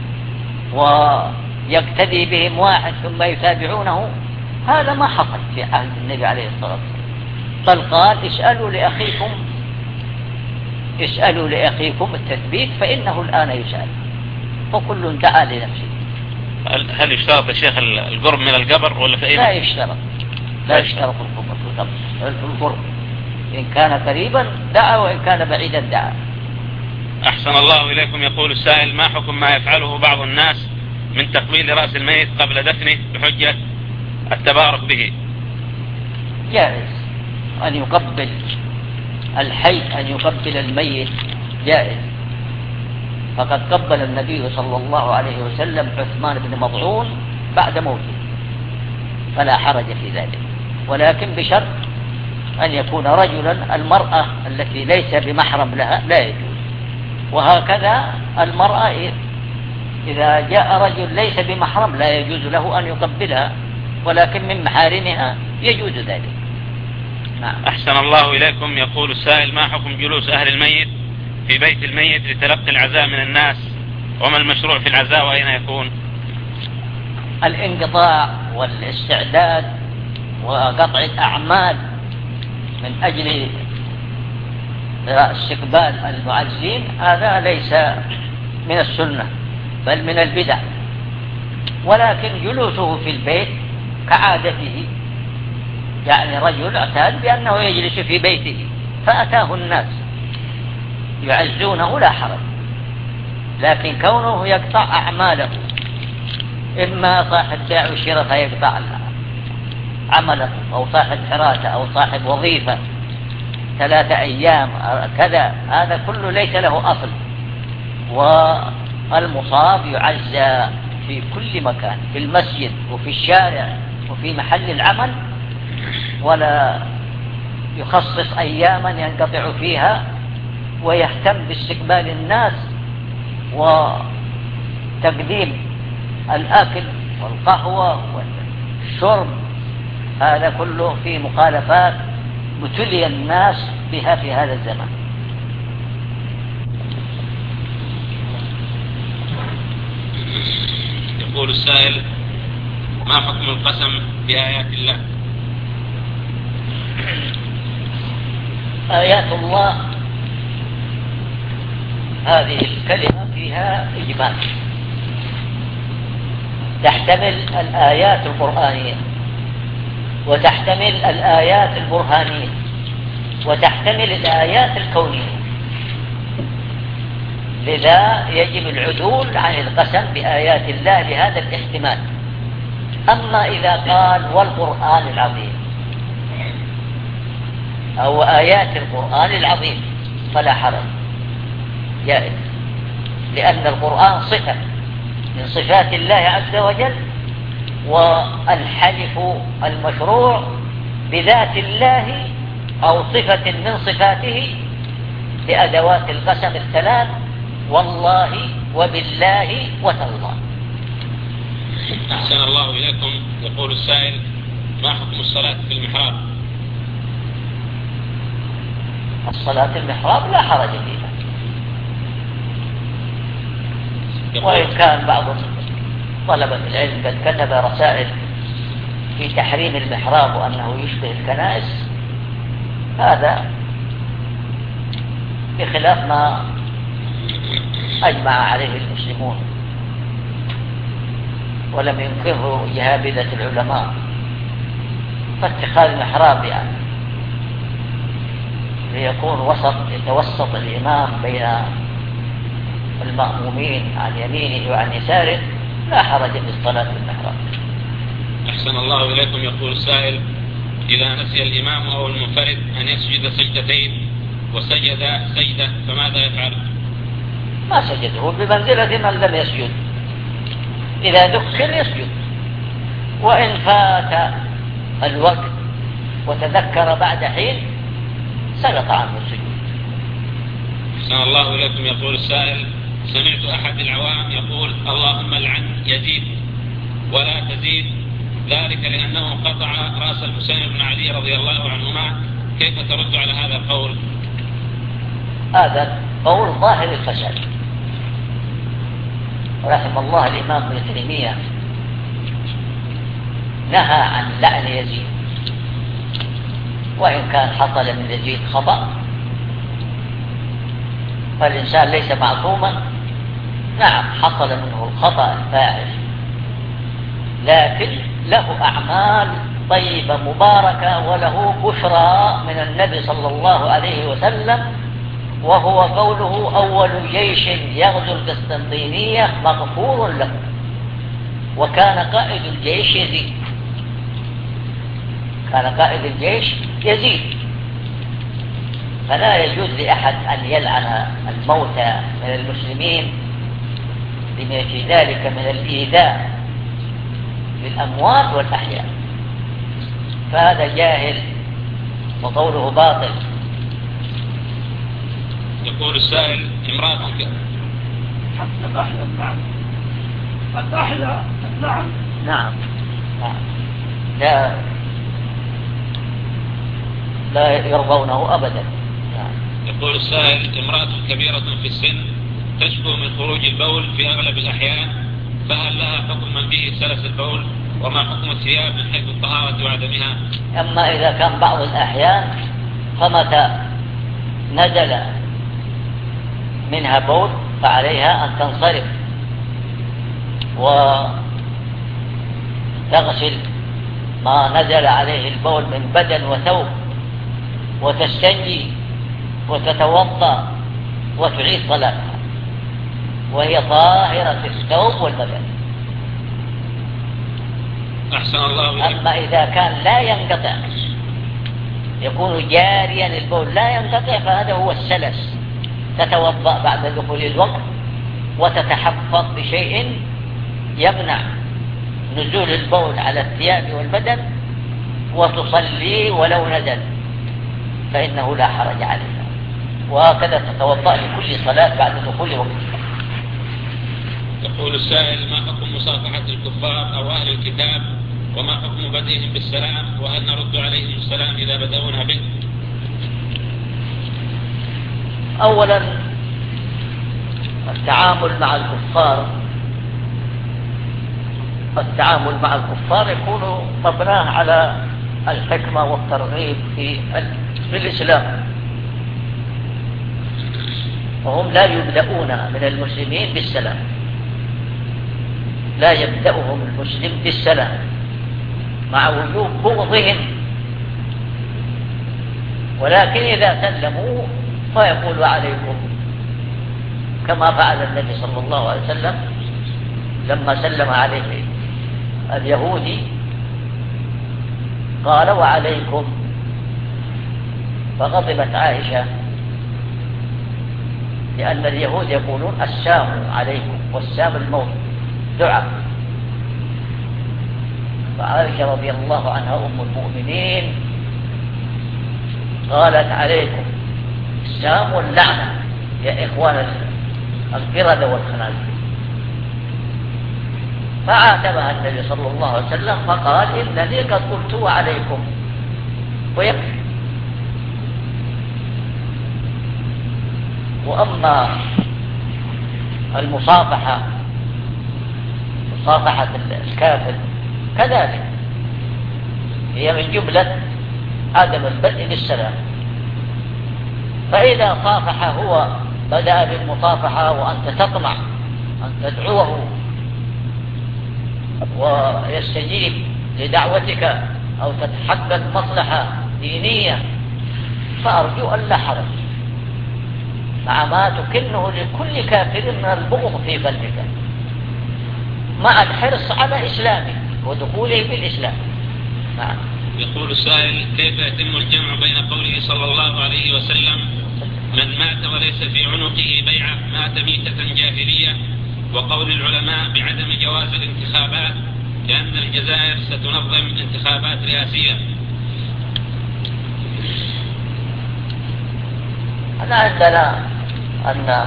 ويقتدي بهم واحد ثم يتابعونه، هذا ما حصل في عهد النبي عليه الصلاة والسلام، بل قال: اسألوا لأخيكم اسألوا لأخيكم التثبيت فإنه الآن يسأل، فكل دعا لنفسه. هل يشترط يا شيخ القرب من القبر ولا في أي؟ لا يشترط، لا يشترط القرب، إن كان قريبا دعا وإن كان بعيدا دعا. أحسن الله إليكم. يقول السائل: ما حكم ما يفعله بعض الناس من تقبيل رأس الميت قبل دفنه بحجة التبارك به؟ جائز أن يقبل الحي، أن يقبل الميت جائز، فقد قبل النبي صلى الله عليه وسلم عثمان بن مضعون بعد موته، فلا حرج في ذلك، ولكن بشرط أن يكون رجلا، المرأة التي ليس بمحرم لها لا يجوز. وهكذا المرأة إذا جاء رجل ليس بمحرم لا يجوز له أن يقبلها، ولكن من محارمها يجوز ذلك. نعم. أحسن الله إليكم. يقول السائل: ما حكم جلوس أهل الميت في بيت الميت لتلقي العزاء من الناس، وما المشروع في العزاء وأين يكون؟ الانقطاع والاستعداد وقطع الأعمال من أجل استقبال المعزين هذا ليس من السنة بل من البدع، ولكن جلوسه في البيت كعادته، يعني رجل اعتاد بأنه يجلس في بيته فأتاه الناس يعزونه لا حرج، لكن كونه يقطع أعماله، إما صاحب بيع وشراء فيقطع عمله، أو صاحب حراسة أو صاحب وظيفة ثلاثة أيام كذا، هذا كله ليس له أصل. والمصاب يعزى في كل مكان، في المسجد وفي الشارع وفي محل العمل، ولا يخصص أياما ينقطع فيها ويهتم باستقبال الناس وتقديم الأكل والقهوة والشرب، هذا كله في مخالفات ابتلي الناس بها في هذا الزمان. يقول السائل: ما حكم القسم بآيات الله؟ آيات الله هذه الكلمة فيها إجمال، تحتمل الآيات القرآنية وتحتمل الآيات البرهانية وتحتمل الآيات الكونية، لذا يجب العدول عن القسم بآيات الله لهذا الاحتمال. أما إذا قال والقرآن العظيم أو آيات القرآن العظيم فلا حرج، جائز، لأن القرآن صفة من صفات الله عز وجل، والحلف المشروع بذات الله أو صفة من صفاته لأدوات القسم الثلاث: والله وبالله وتالله. أحسن الله إليكم. يقول السائل: ما حكم الصلاة في المحراب؟ الصلاة في المحراب لا حرج فيها، وإن كان بعض طلبة العلم قد كتب رسائل في تحريم المحراب وأنه يشبه الكنائس، هذا بخلاف ما أجمع عليه المسلمون ولم ينكره جهابذة العلماء. فاتخاذ المحراب يعني ليكون وسط، يتوسط الإمام بين المأمومين عن يمينه وعن يساره، لا حرج في الصلاة في المحراب. أحسن الله إليكم. يقول السائل: إذا نسي الإمام أو المنفرد أن يسجد سجدتين وسجد سجدة فماذا يفعل؟ ما سجده بمنزلة من لم يسجد، إذا ذكر يسجد، وإن فات الوقت وتذكر بعد حين سقط عنه السجود. أحسن الله إليكم. يقول السائل: سمعت أحد العوام يقول: اللهم لعن يزيد ولا تزيد، ذلك لأنه قطع رأس الحسين بن علي رضي الله عنهما، كيف ترد على هذا القول؟ هذا قول ظاهر الفساد، رحم الله الإمام ابن تيمية نهى عن لعن يزيد، وإن كان حصل من يزيد خطأ فالإنسان ليس معصوما. نعم حصل منه الخطأ الفاحش، لكن له أعمال طيبة مباركة وله بشرى من النبي صلى الله عليه وسلم، وهو قوله: أول جيش يغزو القسطنطينية مغفور له، وكان قائد الجيش يزيد، كان قائد الجيش يزيد. فلا يجوز لأحد أن يلعن الموتى من المسلمين لما في ذلك من الإيذاء للأموات والأحياء، فهذا جاهل وقوله باطل. يقول السائل: امرأتك حتى أحلى النعم، قد أحلى النعم. نعم لا لا يرضونه أبدا. يقول السائل: امرأة كبيرة في السن تشكو من خروج البول في أغلب الأحيان، فهل لها حكم من به سلس البول؟ وما حكم الثياب من حيث الطهارة وعدمها؟ أما إذا كان بعض الأحيان فمتى نزل منها بول فعليها أن تنصرف وتغسل ما نزل عليه البول من بدن وثوب، وتستنجي وتتوضأ وتعيد صلاتها وهي طاهرة الثوب والبدن. أحسن الله إليك. أما إذا كان لا ينقطع، يكون جاريا البول لا ينقطع، فهذا هو السلس. تتوضأ بعد دخول الوقت وتتحفظ بشيء يمنع نزول البول على الثياب والبدن، وتصلي ولو نزل فإنه لا حرج عليها، وهكذا تتوضأ لكل صلاة بعد دخول وقتها. يقول السائل: ما حكم مصافحة الكفار أو أهل الكتاب؟ وما حكم بدئهم بالسلام؟ وهل نرد عليهم السلام إذا بدأونا به؟ أولا التعامل مع الكفار التعامل مع الكفار يكون مبناه على الحكمة والترغيب في في الإسلام، وهم لا يبدأون من المسلمين بالسلام، لا يبدأهم المسلم بالسلام مع وجوب بغضهم، ولكن إذا سلموا فيقول عليكم، كما فعل النبي صلى الله عليه وسلم لما سلم عليه اليهودي قال وعليكم، فغضبت عائشة لأن اليهود يقولون السام عليكم، والسام الموت دعاء. فعائشة رضي الله عنها أم المؤمنين قالت عليكم السام واللعنة يا إخوان القردة والخنازير. فعاتبها النبي صلى الله عليه وسلم فقال إنني قد قلت وعليكم ويكفي. وأما المصافحة مصافحة الكافر كذلك هي من جملة عدم البدء بالسلام، فإذا صافح هو بدأ بالمصافحة وأنت تطمع أن تدعوه ويستجيب لدعوتك أو تتحقق مصلحة دينية، فأرجو أن لا حرج مع ما تكنه لكل كافر من البغض في قلبك، مع الحرص على إسلامه ودخوله في الإسلام. نعم. يقول السائل: كيف يتم الجمع بين قوله صلى الله عليه وسلم من مات وليس في عنقه بيعة مات ميتة جاهلية، وقول العلماء بعدم جواز الانتخابات لأن الجزائر ستنظم انتخابات رئاسية؟ أنا عندنا أن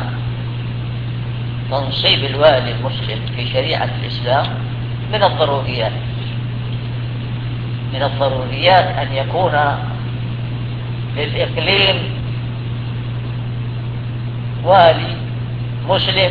تنصيب الوالي المسلم في شريعة الإسلام من الضروريات من الضروريات أن يكون للإقليم والي مسلم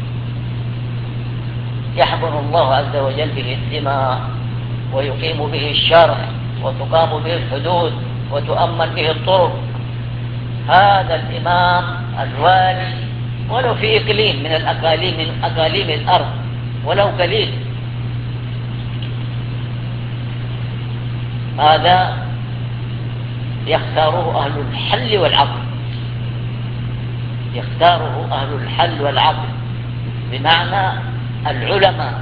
يحكم الله عز وجل به الدماء ويقيم به الشرع وتقام به الحدود وتؤمن به الطرق. هذا الإمام الوالي ولو في إقليم من الأقاليم من أقاليم الأرض ولو قليل، هذا يختاره أهل الحل والعقل يختاره أهل الحل والعقل بمعنى العلماء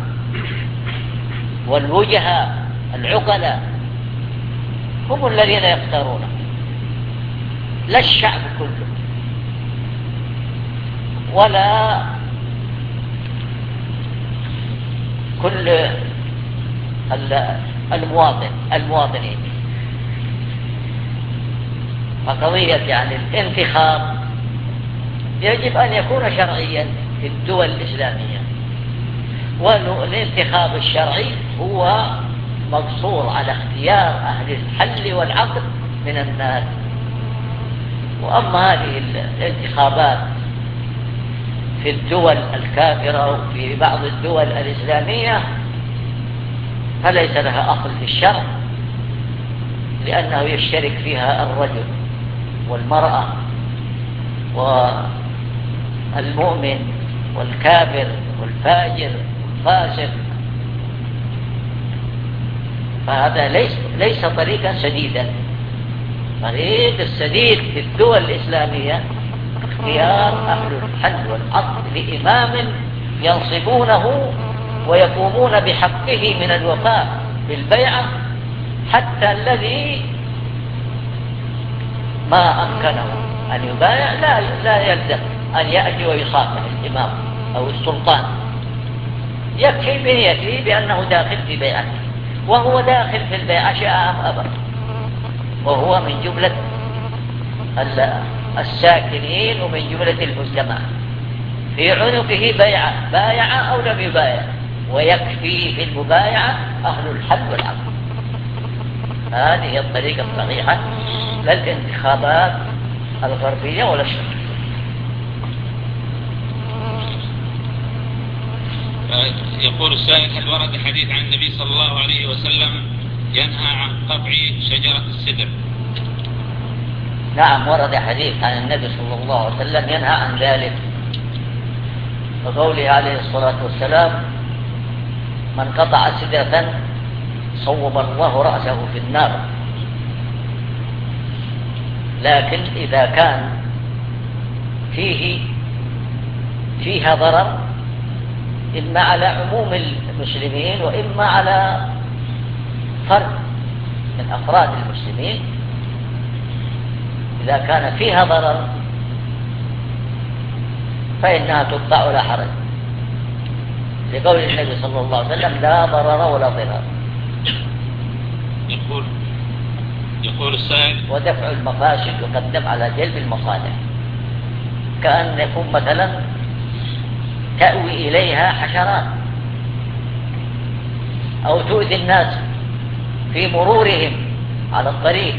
والوجهاء العقلاء هم الذين يختارونه، لا الشعب كله ولا كل المواطن المواطنين. فقضية يعني الانتخاب يجب أن يكون شرعيا في الدول الإسلامية، والانتخاب الشرعي هو مقصور على اختيار أهل الحل والعقل من الناس. وأما هذه الانتخابات في الدول الكافرة وفي بعض الدول الإسلامية فليس لها أصل في الشرع، لأنه يشترك فيها الرجل والمرأة والمؤمن والكافر والفاجر والفاسق، فهذا ليس ليس طريقا سديدا. طريق السديد في الدول الإسلامية اختيار أهل الحل والعقل لإمام ينصبونه ويقومون بحقه من الوفاء بالبيعة، حتى الذي ما أمكنه أن يبايع لا لا يلزم أن يأتي ويصافح الإمام أو السلطان، يكفي بنيته بأنه داخل في بيعته، وهو داخل في البيعة شاء أم أبى، وهو من جملة الساكنين ومن جملة المجتمع، في عنقه بيعة بايع أو لم يبايع، ويكفي في المبايعة أهل الحل والعقل. هذه هي الطريقة الصحيحة للانتخابات الغربية ولا الشرقية. يقول السائل: هل ورد حديث عن النبي صلى الله عليه وسلم ينهى عن قطع شجرة السدر؟ نعم، ورد حديث عن النبي صلى الله عليه وسلم ينهى عن ذلك، وقوله عليه الصلاة والسلام: من قطع سدرة صوب الله رأسه في النار. لكن إذا كان فيه فيها ضرر إما على عموم المسلمين وإما على فرد من أفراد المسلمين، إذا كان فيها ضرر فإنها تقطع ولا حرج، لقول النبي صلى الله عليه وسلم: لا ضرر ولا ضرار. يقول يقول السائل: ودفع المفاسد يقدم على جلب المصالح، كأن يكون مثلا تأوي إليها حشرات أو تؤذي الناس في مرورهم على الطريق،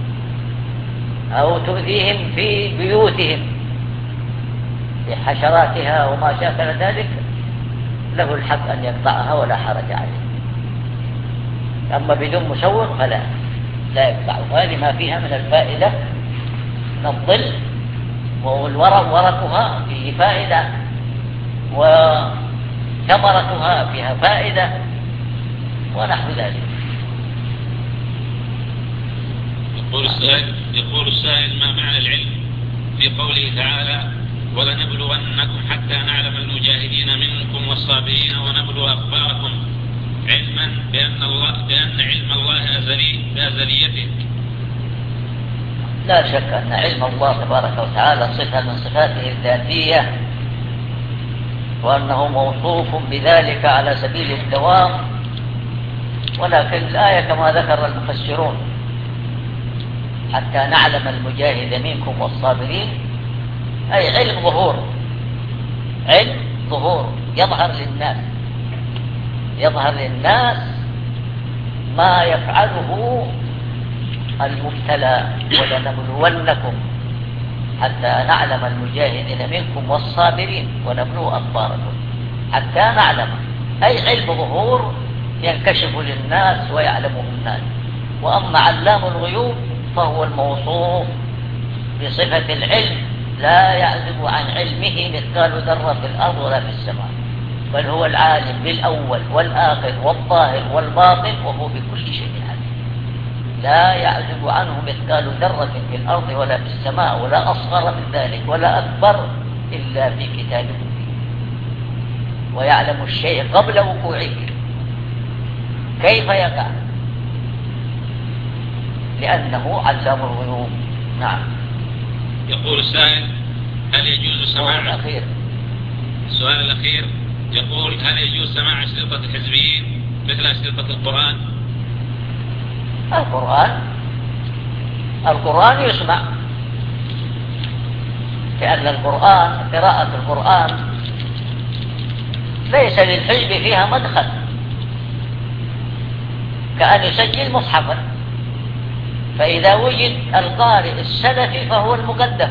أو تؤذيهم في بيوتهم بحشراتها وما شاكل ذلك، له الحق أن يقطعها ولا حرج عليه. أما بدون مسوق فلا لا يقطعها. وهذه ما فيها من الفائدة من الظل، والورق ورقها فيه فائدة، وثمرتها فيها فائدة، ونحو ذلك. يقول السائل يقول السائل: ما معنى العلم في قوله تعالى: ولنبلونكم حتى نعلم المجاهدين منكم والصابرين ونبلو أخباركم، علما بأن الله بأن علم الله أزلي بأزليته؟ لا شك أن علم الله تبارك وتعالى صفة من صفاته الذاتية، وأنه موصوف بذلك على سبيل الدوام. ولكن الآية كما ذكر المفسرون: حتى نعلم المجاهد منكم والصابرين، أي علم ظهور، علم ظهور يظهر للناس، يظهر للناس ما يفعله المبتلى. ولنبلونكم حتى نعلم المجاهدين منكم والصابرين ونبلو أخباركم. حتى نعلم أي علم ظهور ينكشف للناس ويعلمه الناس. وأما علام الغيوب فهو الموصوف بصفة العلم، لا يعزب عن علمه مثقال ذرة في الأرض ولا في السماء، بل هو العالم بالأول والآخر والظاهر والباطن، وهو بكل شيء عليم. لا يعزب عنه مثقال ذرة في الأرض ولا في السماء، ولا أصغر من ذلك ولا أكبر إلا في كتاب مبين. ويعلم الشيء قبل وقوعه كيف يقع، لأنه علام الغيوب. نعم. يقول السائل: هل يجوز سماع الأخير السؤال الأخير يقول: هل يجوز سماع أشرطة الحزبيين مثل أشرطة القرآن؟ القرآن القرآن يسمع، لأن القرآن قراءة القرآن ليس للحزب فيها مدخل، كأن يسجل مصحفا. فإذا وجد القارئ السلفي فهو المقدم،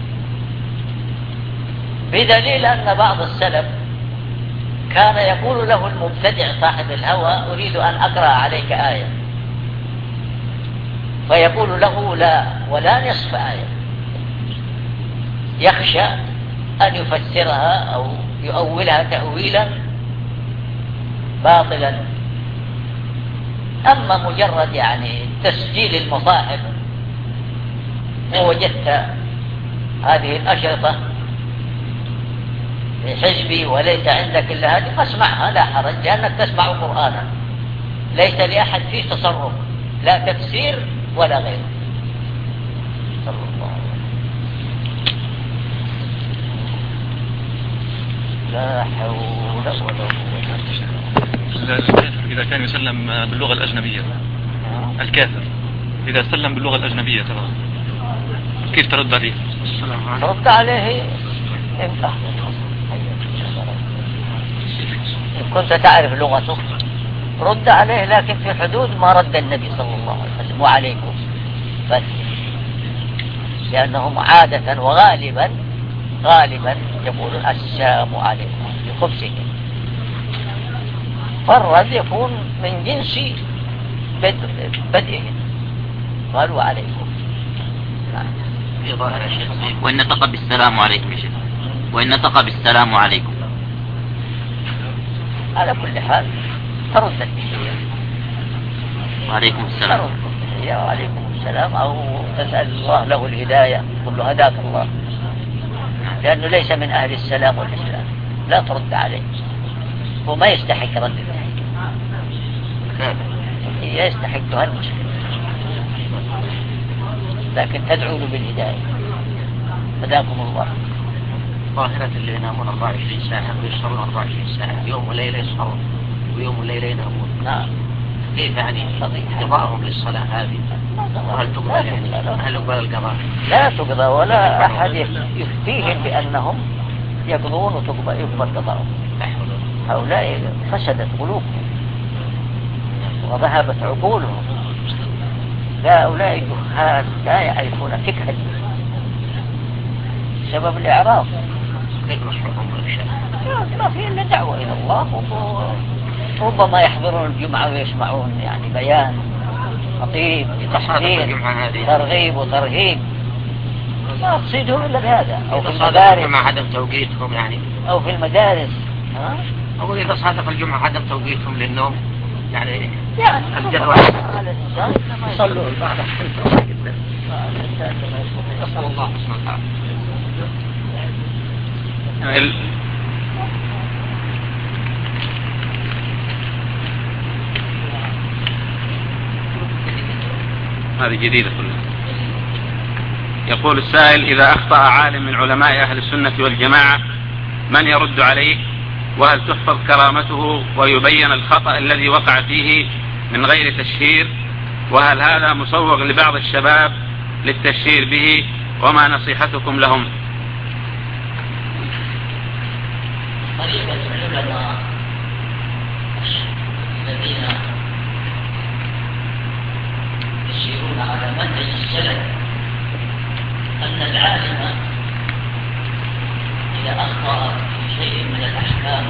بدليل أن بعض السلف كان يقول له المبتدع صاحب الهوى: أريد أن أقرأ عليك آية، فيقول له: لا، ولا نصف آية، يخشى أن يفسرها أو يؤولها تأويلا باطلا. أما مجرد يعني تسجيل المصاحف ووجدت هذه الأشرطة في حزبي وليس عندك إلا هذه فاسمعها، لا حرج، لأنك تسمع قرآنا ليس لأحد فيه تصرف، لا تفسير ولا غيره. صلى الله عليه وسلم. لا حول ولا قوة. الكافر إذا كان يسلم باللغة الأجنبية، الكافر إذا سلم باللغة الأجنبية ترى كيف ترد عليه؟ رد عليه إن كنت تعرف لغته رد عليه، لكن في حدود ما رد النبي صلى الله عليه وسلم: وعليكم بس. لأنهم عادة وغالبا غالبا يقولون السلام عليكم بخبزهم. المفرد يكون من جنس بدئه. قالوا عليكم. في ظاهر يا شيخ. وإن نطق بالسلام عليكم يا شيخ. وإن نطق بالسلام عليكم. على كل حال ترد التحية. وعليكم السلام. ترد التحية وعليكم السلام، أو تسأل الله له الهداية، قل له هداك الله، لأنه ليس من أهل السلام والإسلام، لا ترد عليه، هو ما يستحق رد التحية، هي يستحقها المسلم، لكن تدعو له بالهداية. هداكم الله. ظاهرة اللي ينامون أربعة وعشرين ساعة ويسهرون أربعة وعشرين ساعة، يوم وليلة يسهرون ويوم وليلة ينامون. نعم. كيف يعني قضاءهم للصلاة هذه؟ وهل تقضى يعني؟ هل يقبل القضاء؟ لا تقضى، ولا أحد يفتيهم بأنهم يقضون وتقبل يقبل قضاءهم. هؤلاء فسدت قلوبهم وذهبت عقولهم. لا، هؤلاء جهال لا يعرفون فقه سبب الإعراض. كيف نصحهم بالشيء؟ ما في إلا دعوة إلى الله، ربما يحضرون الجمعة ويسمعون يعني بيان خطيب تحذير ترغيب وترهيب، ما تصيدهم إلا بهذا، أو في المدارس مع عدم توقيتهم يعني، أو في المدارس. ها؟ أقول إذا صادف الجمعة عدم توقيتهم للنوم يعني يعني الجدول على الإنسان يصلوا بعد نسأل الله سبحانه وتعالى. هذه جديدة كلها. يقول السائل: إذا أخطأ عالم من علماء أهل السنة والجماعة من يرد عليه؟ وهل تحفظ كرامته ويبين الخطأ الذي وقع فيه من غير تشهير؟ وهل هذا مسوغ لبعض الشباب للتشهير به؟ وما نصيحتكم لهم؟ طريقة العلماء الذين يسيرون على منهج السلف أن العالم إذا أخطأ في شيء من الأحكام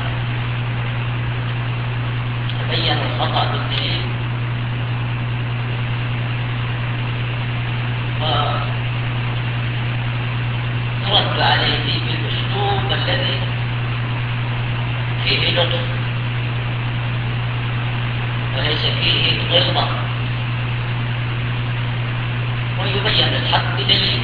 تبين الخطأ بالدليل ورد عليه بالأسلوب الذي فيه لطف وليس فيه غلظة، ويبين الحق بدليل،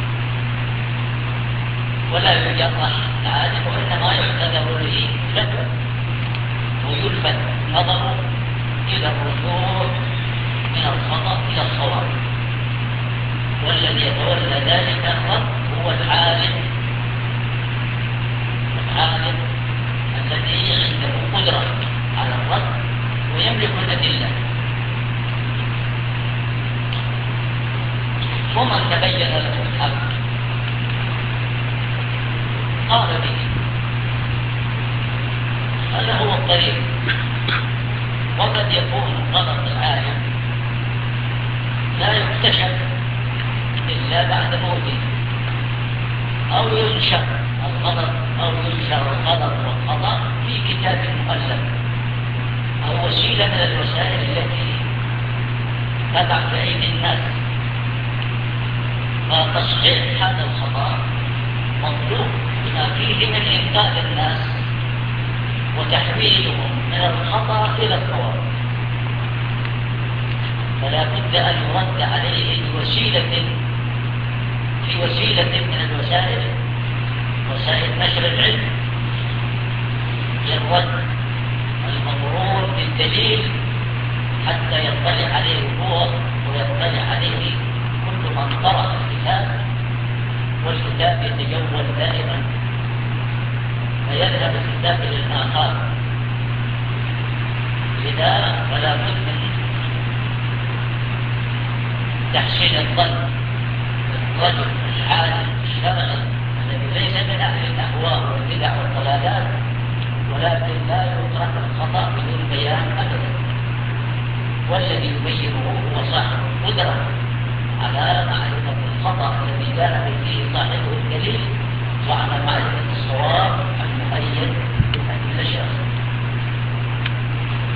ولا يجرح العالم، وإنما يعتذر به فتوى ويلفت نظره إلى الرجوع من الخطأ إلى الصواب. والذي يتولى ذلك الرد هو العالم العالم الذي عنده قدرة على الرد ويملك الأدلة. ومن تبين له الحق قال به، هذا هو الطريق. وقد يكون غلط العالم لا يكتشف إلا بعد موته، أو ينشر الغلط أو ينشر الغلط والخطأ في كتاب مؤلف أو وسيلة من الوسائل التي تقع في أيدي الناس. فتصحيح هذا الخطأ مطلوب بما فيه من إنقاذ الناس وتحويلهم من الخطأ إلى الصواب، فلا بد أن يرد عليه بوسيلة في وسيلة من الوسائل، وسائل نشر العلم، للرد المضرور بالدليل حتى يطلع عليه هو ويطلع عليه كل من قرأ الكتاب، والكتاب يتجول دائما فيذهب الكتاب للآخر. لذا فلا بد من تحسين الظن الرجل العالم الشرعي الذي ليس من أهل الأهواء والبدع والضلالات، ولكن لا يترك الخطأ بدون بيان أبدا، والذي يبينه هو صاحب القدرة على معرفة الخطأ الذي جاء فيه صاحبه الدليل، وعلى معرفة الصواب المؤيد بهذه الأشياء.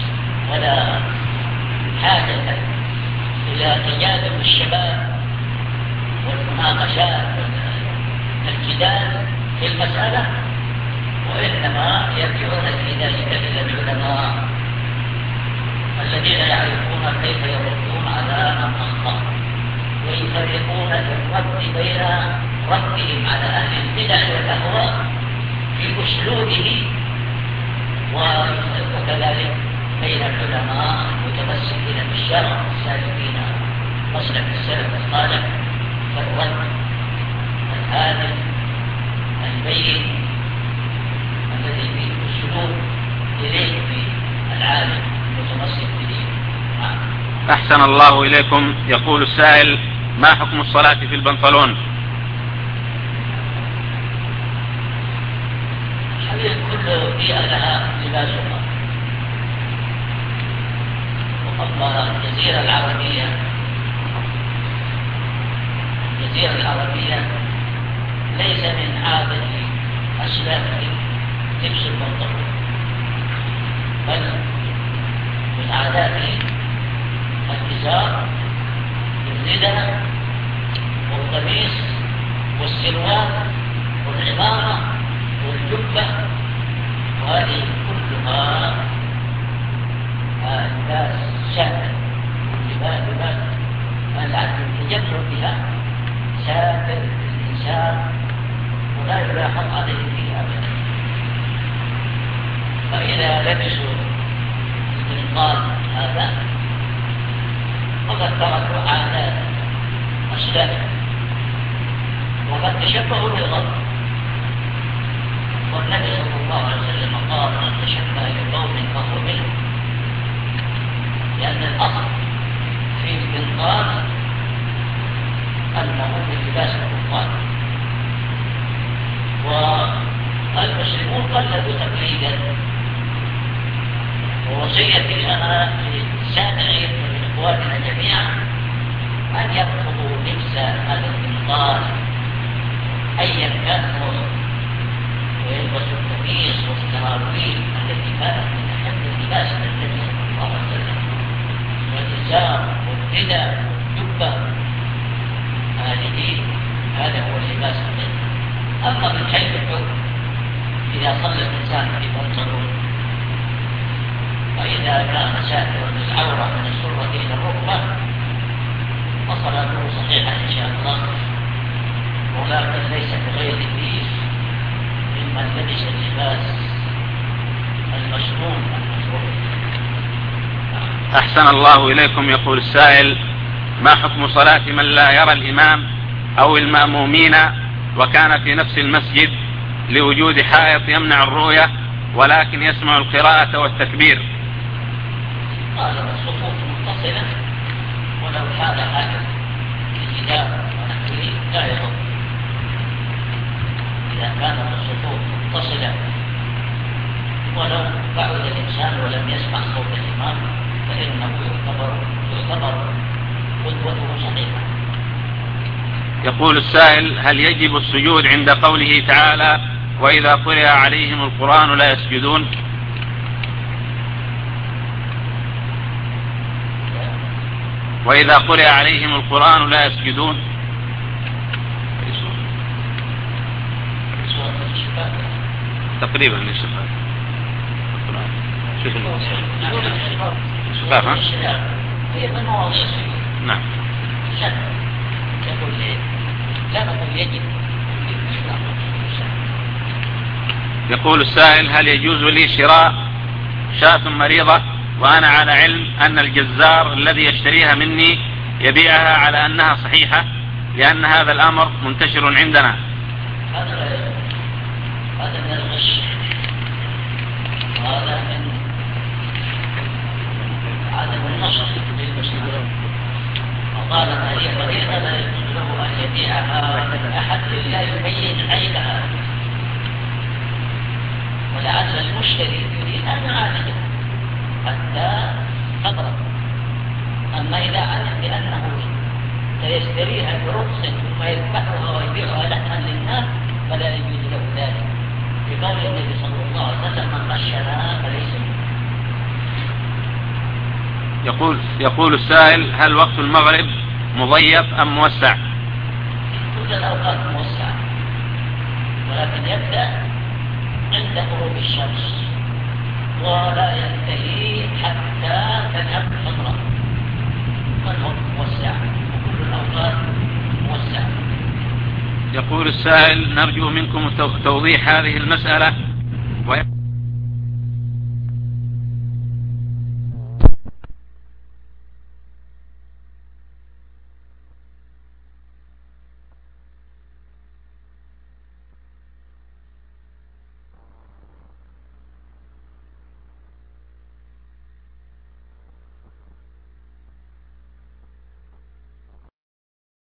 إلى تجاذب الشباب والمناقشات والجدال في المسألة، وإنما يرجعون في ذلك إلى العلماء الذين يعرفون كيف يردون على من أخطأ، ويفرقون في الرد بين ردهم على أهل البدع والأهواء في أسلوبه، وكذلك بين العلماء المتمسكين بالشرع السالكين مسلك السلف الصالح في الرد الهادف البين الذي فيه أسلوب إليه في العالم المتمسك به. أحسن الله إليكم. يقول السائل: ما حكم الصلاة في البنطلون؟ حديث كل بيئة لها لباسها، وأما الجزيرة العربية الجزيرة العربية ليس من عادة أسلاف لبس البنطلون، بل من عاداتهم الإزار والرداء والقميص والسروال والعمامة والجبة، وهذه كلها لباس شاكل، لباس لباس التجمل بها ساتر الإنسان ولا يلاحظ عليه فيه أبدا. فإذا لبسوا البنطال هذا فقد تركوا عادات أسلاف، وقد تشبهوا بالغرب، والنبي صلى الله عليه وسلم قال: من تشبه بقوم فهو منهم، لأن الأصل في البنطال أنه من لباس الكفار، والمسلمون قلدوا تقليدا. ووصيتي أنا للسامعين ومن إخواننا جميعا أن يرفضوا لبس هذا البنطال أيا كان موضوع، ويلبسوا القميص والسراويل التي كانت من أحب اللباس النبي صلى الله عليه وسلم، والإزار والرداء والجبة، هذه هذا هو اللباس النبي. أما من حيث الحكم، إذا صلى الإنسان في بنطلون فإذا كان ساترا العورة من السرة إلى الركبة فصلاته صحيحة إن شاء الله، ولكن ليس بغير الدين ممن لبس اللباس المشؤوم المشروع. أحسن الله إليكم. يقول السائل: ما حكم صلاة من لا يرى الإمام أو المأمومين وكان في نفس المسجد لوجود حائط يمنع الرؤية ولكن يسمع القراءة والتكبير؟ قال الصفوف متصلة، ولو حال حاجة الجدار ونحوه لا يضر. إذا كانت الصفوف متصلة ولو بعد الإنسان ولم يسمع صوت الإمام فإنه يعتبر يعتبر قدوته صحيحة. يقول السائل: هل يجب السجود عند قوله تعالى: وإذا قرئ عليهم القرآن لا يسجدون؟ وإذا قرئ عليهم القرآن لا يسجدون. تقريبا للشفاء. شوف الشفاء. ها؟ هي من مواضيع السجود. نعم. يقول لي لا نقول يجب. يقول السائل: هل يجوز لي شراء شاة مريضة وأنا على علم أن الجزار الذي يشتريها مني يبيعها على أنها صحيحة، لأن هذا الأمر منتشر عندنا؟ هذا هذا من الغش، وهذا من عدم النشر للمسلمين. وقال هذه مريضة لا يجوز له أن يبيعها أحد إلا يبين عيبها، ولعل المشتري يريد أن يعالجه حتى تضرب. أما إذا علم بأنه سيشتريها برخص ثم يذبحها ويبيعها لحما للناس فلا يجوز له ذلك، بقول النبي صلى الله عليه وسلم: من غشنا فليس منه. يقول يقول السائل: هل وقت المغرب مضيق أم موسع؟ كل الأوقات موسعة، ولكن يبدأ عند غروب الشمس ولا ينتهي حتى تذهب الحمراء، فالوقت موسع وكل الأوقات موسعة. يقول السائل: نرجو منكم توضيح هذه المسألة